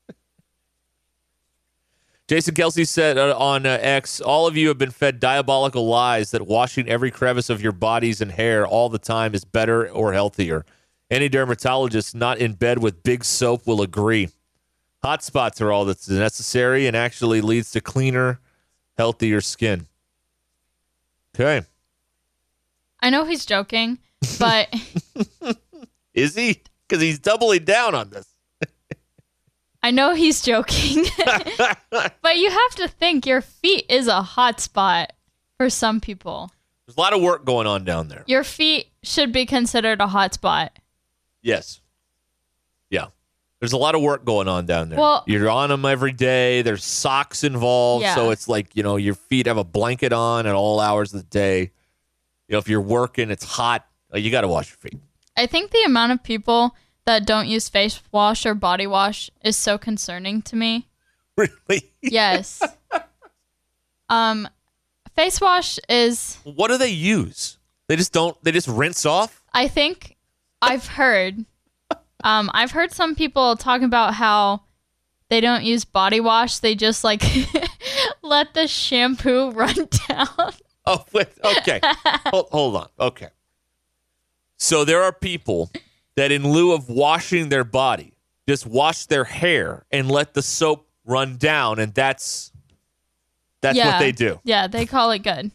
Jason Kelce said uh, on uh, X, all of you have been fed diabolical lies that washing every crevice of your bodies and hair all the time is better or healthier. Any dermatologist not in bed with big soap will agree. Hot spots are all that's necessary and actually leads to cleaner, healthier skin. Okay. I know he's joking, but... Is he? Because he's doubling down on this. I know he's joking. But you have to think your feet is a hot spot for some people. There's a lot of work going on down there. Your feet should be considered a hot spot. Yes. Yeah. There's a lot of work going on down there. Well, you're on them every day. There's socks involved. Yeah. So it's like, you know, your feet have a blanket on at all hours of the day. You know, if you're working, it's hot. You got to wash your feet. I think the amount of people that don't use face wash or body wash is so concerning to me. Really? Yes. um, face wash is... What do they use? They just don't, they just rinse off? I think I've heard, um, I've heard some people talk about how they don't use body wash. They just like let the shampoo run down. Oh, wait, okay. hold, hold on. Okay. So there are people that in lieu of washing their body, just wash their hair and let the soap run down, and that's that's yeah. what they do. Yeah, they call it good.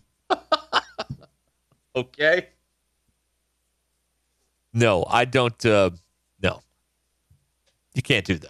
Okay. No, I don't. Uh, no. You can't do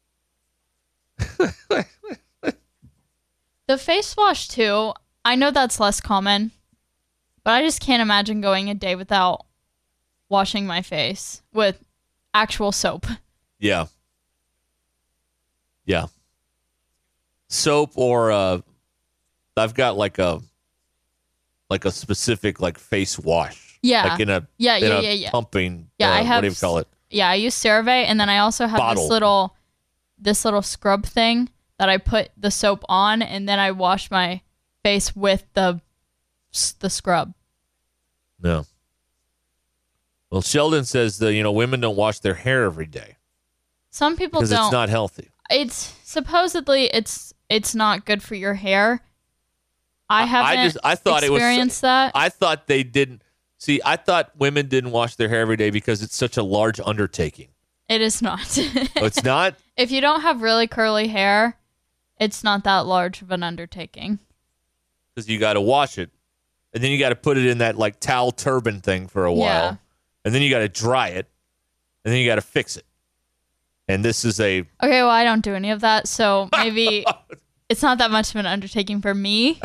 that. The face wash, too, I know that's less common, but I just can't imagine going a day without washing my face with actual soap. Yeah. Yeah. Soap or uh, I've got like a like a specific like face wash. Yeah. Like in a yeah, in yeah, a yeah, yeah. pumping. Yeah, uh, I have. What do you call it? Yeah, I use CeraVe, and then I also have Bottle. this little this little scrub thing that I put the soap on, and then I wash my face with the the scrub. No. Well, Sheldon says that, you know, women don't wash their hair every day. Some people because don't. Because it's not healthy. It's supposedly it's it's not good for your hair. I haven't I just I thought experienced it was, that. I thought they didn't. See, I thought women didn't wash their hair every day because it's such a large undertaking. It is not. Oh, it's not? If you don't have really curly hair, it's not that large of an undertaking. Because you got to wash it and then you got to put it in that like towel turban thing for a while, Yeah. and then you got to dry it, and then you got to fix it. And this is a Okay, well, I don't do any of that, so maybe it's not that much of an undertaking for me.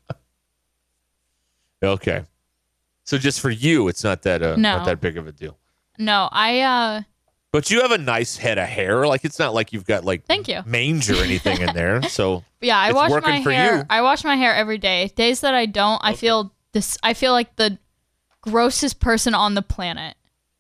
okay. So just for you, it's not that uh, No. not that big of a deal. No, I uh But you have a nice head of hair. Like it's not like you've got like Thank you. mange or anything in there. So yeah, I it's wash working my for hair. you. I wash my hair every day. Days that I don't, I feel this I feel like the grossest person on the planet.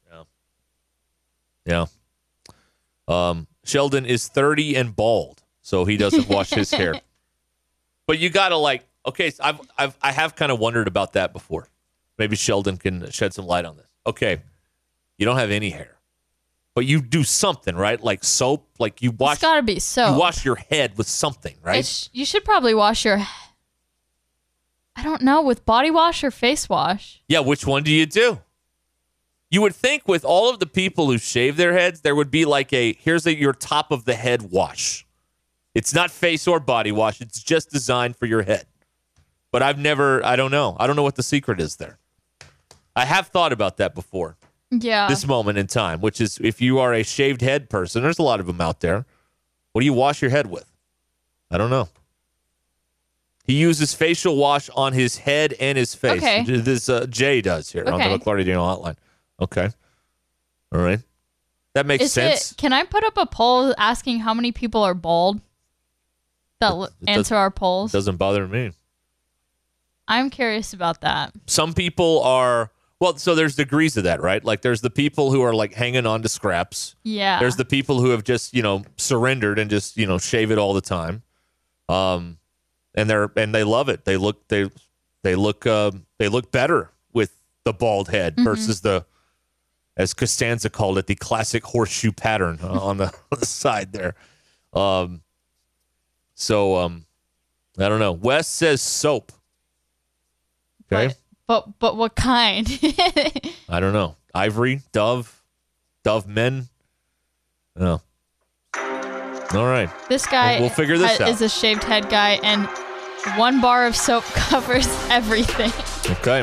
Yeah. Um, Sheldon is thirty and bald, so he doesn't wash his hair. But you gotta like, okay, so I've, I've, I have kind of wondered about that before. Maybe Sheldon can shed some light on this. Okay, you don't have any hair, but you do something, right? Like soap, like you wash. It's gotta be soap. You wash your head with something, right? It's- you should probably wash your. I don't know, with body wash or face wash. Yeah, which one do you do? You would think with all of the people who shave their heads, there would be like a, here's a, your top of the head wash. It's not face or body wash. It's just designed for your head. But I've never, I don't know. I don't know what the secret is there. I have thought about that before. Yeah. This moment in time, which is if you are a shaved head person, there's a lot of them out there. What do you wash your head with? I don't know. He uses facial wash on his head and his face. Okay. This uh, Jay does here on the Okay. McClarty Daniel Hotline. Okay. All right. That makes Is sense. it, can I put up a poll asking how many people are bald that l- It does- answer our polls? Doesn't bother me. I'm curious about that. Some people are, well, so there's degrees of that, right? Like there's the people who are like hanging on to scraps. Yeah. There's the people who have just, you know, surrendered and just, you know, shave it all the time. Um, and they're, and they love it. They look, they, they look, uh, they look better with the bald head Mhm. versus the, as Costanza called it, the classic horseshoe pattern uh, on, the, on the side there. Um, so, um, I don't know. Wes says soap. Okay. But but what kind? I don't know. Ivory, Dove, Dove Men. Oh. All right. This guy We'll, we'll figure this ha- out. is a shaved head guy, and one bar of soap covers everything. Okay.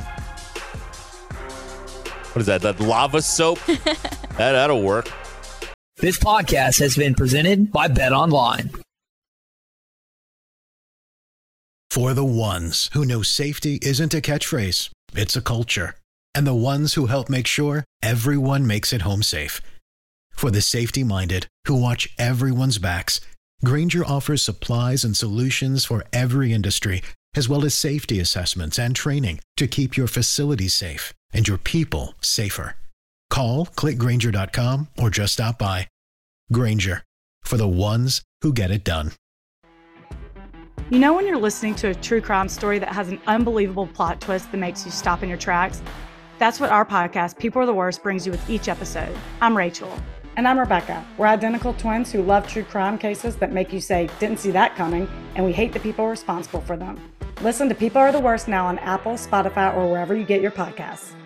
What is that? That lava soap? that, that'll work. This podcast has been presented by Bet Online. For the ones who know safety isn't a catchphrase, it's a culture. And the ones who help make sure everyone makes it home safe. For the safety-minded who watch everyone's backs, Grainger offers supplies and solutions for every industry, as well as safety assessments and training to keep your facilities safe and your people safer. Call, click Grainger dot com, or just stop by. Grainger, for the ones who get it done. You know when you're listening to a true crime story that has an unbelievable plot twist that makes you stop in your tracks? That's what our podcast, People Are the Worst, brings you with each episode. I'm Rachel. And I'm Rebecca. We're identical twins who love true crime cases that make you say, didn't see that coming, and we hate the people responsible for them. Listen to People Are the Worst now on Apple, Spotify, or wherever you get your podcasts.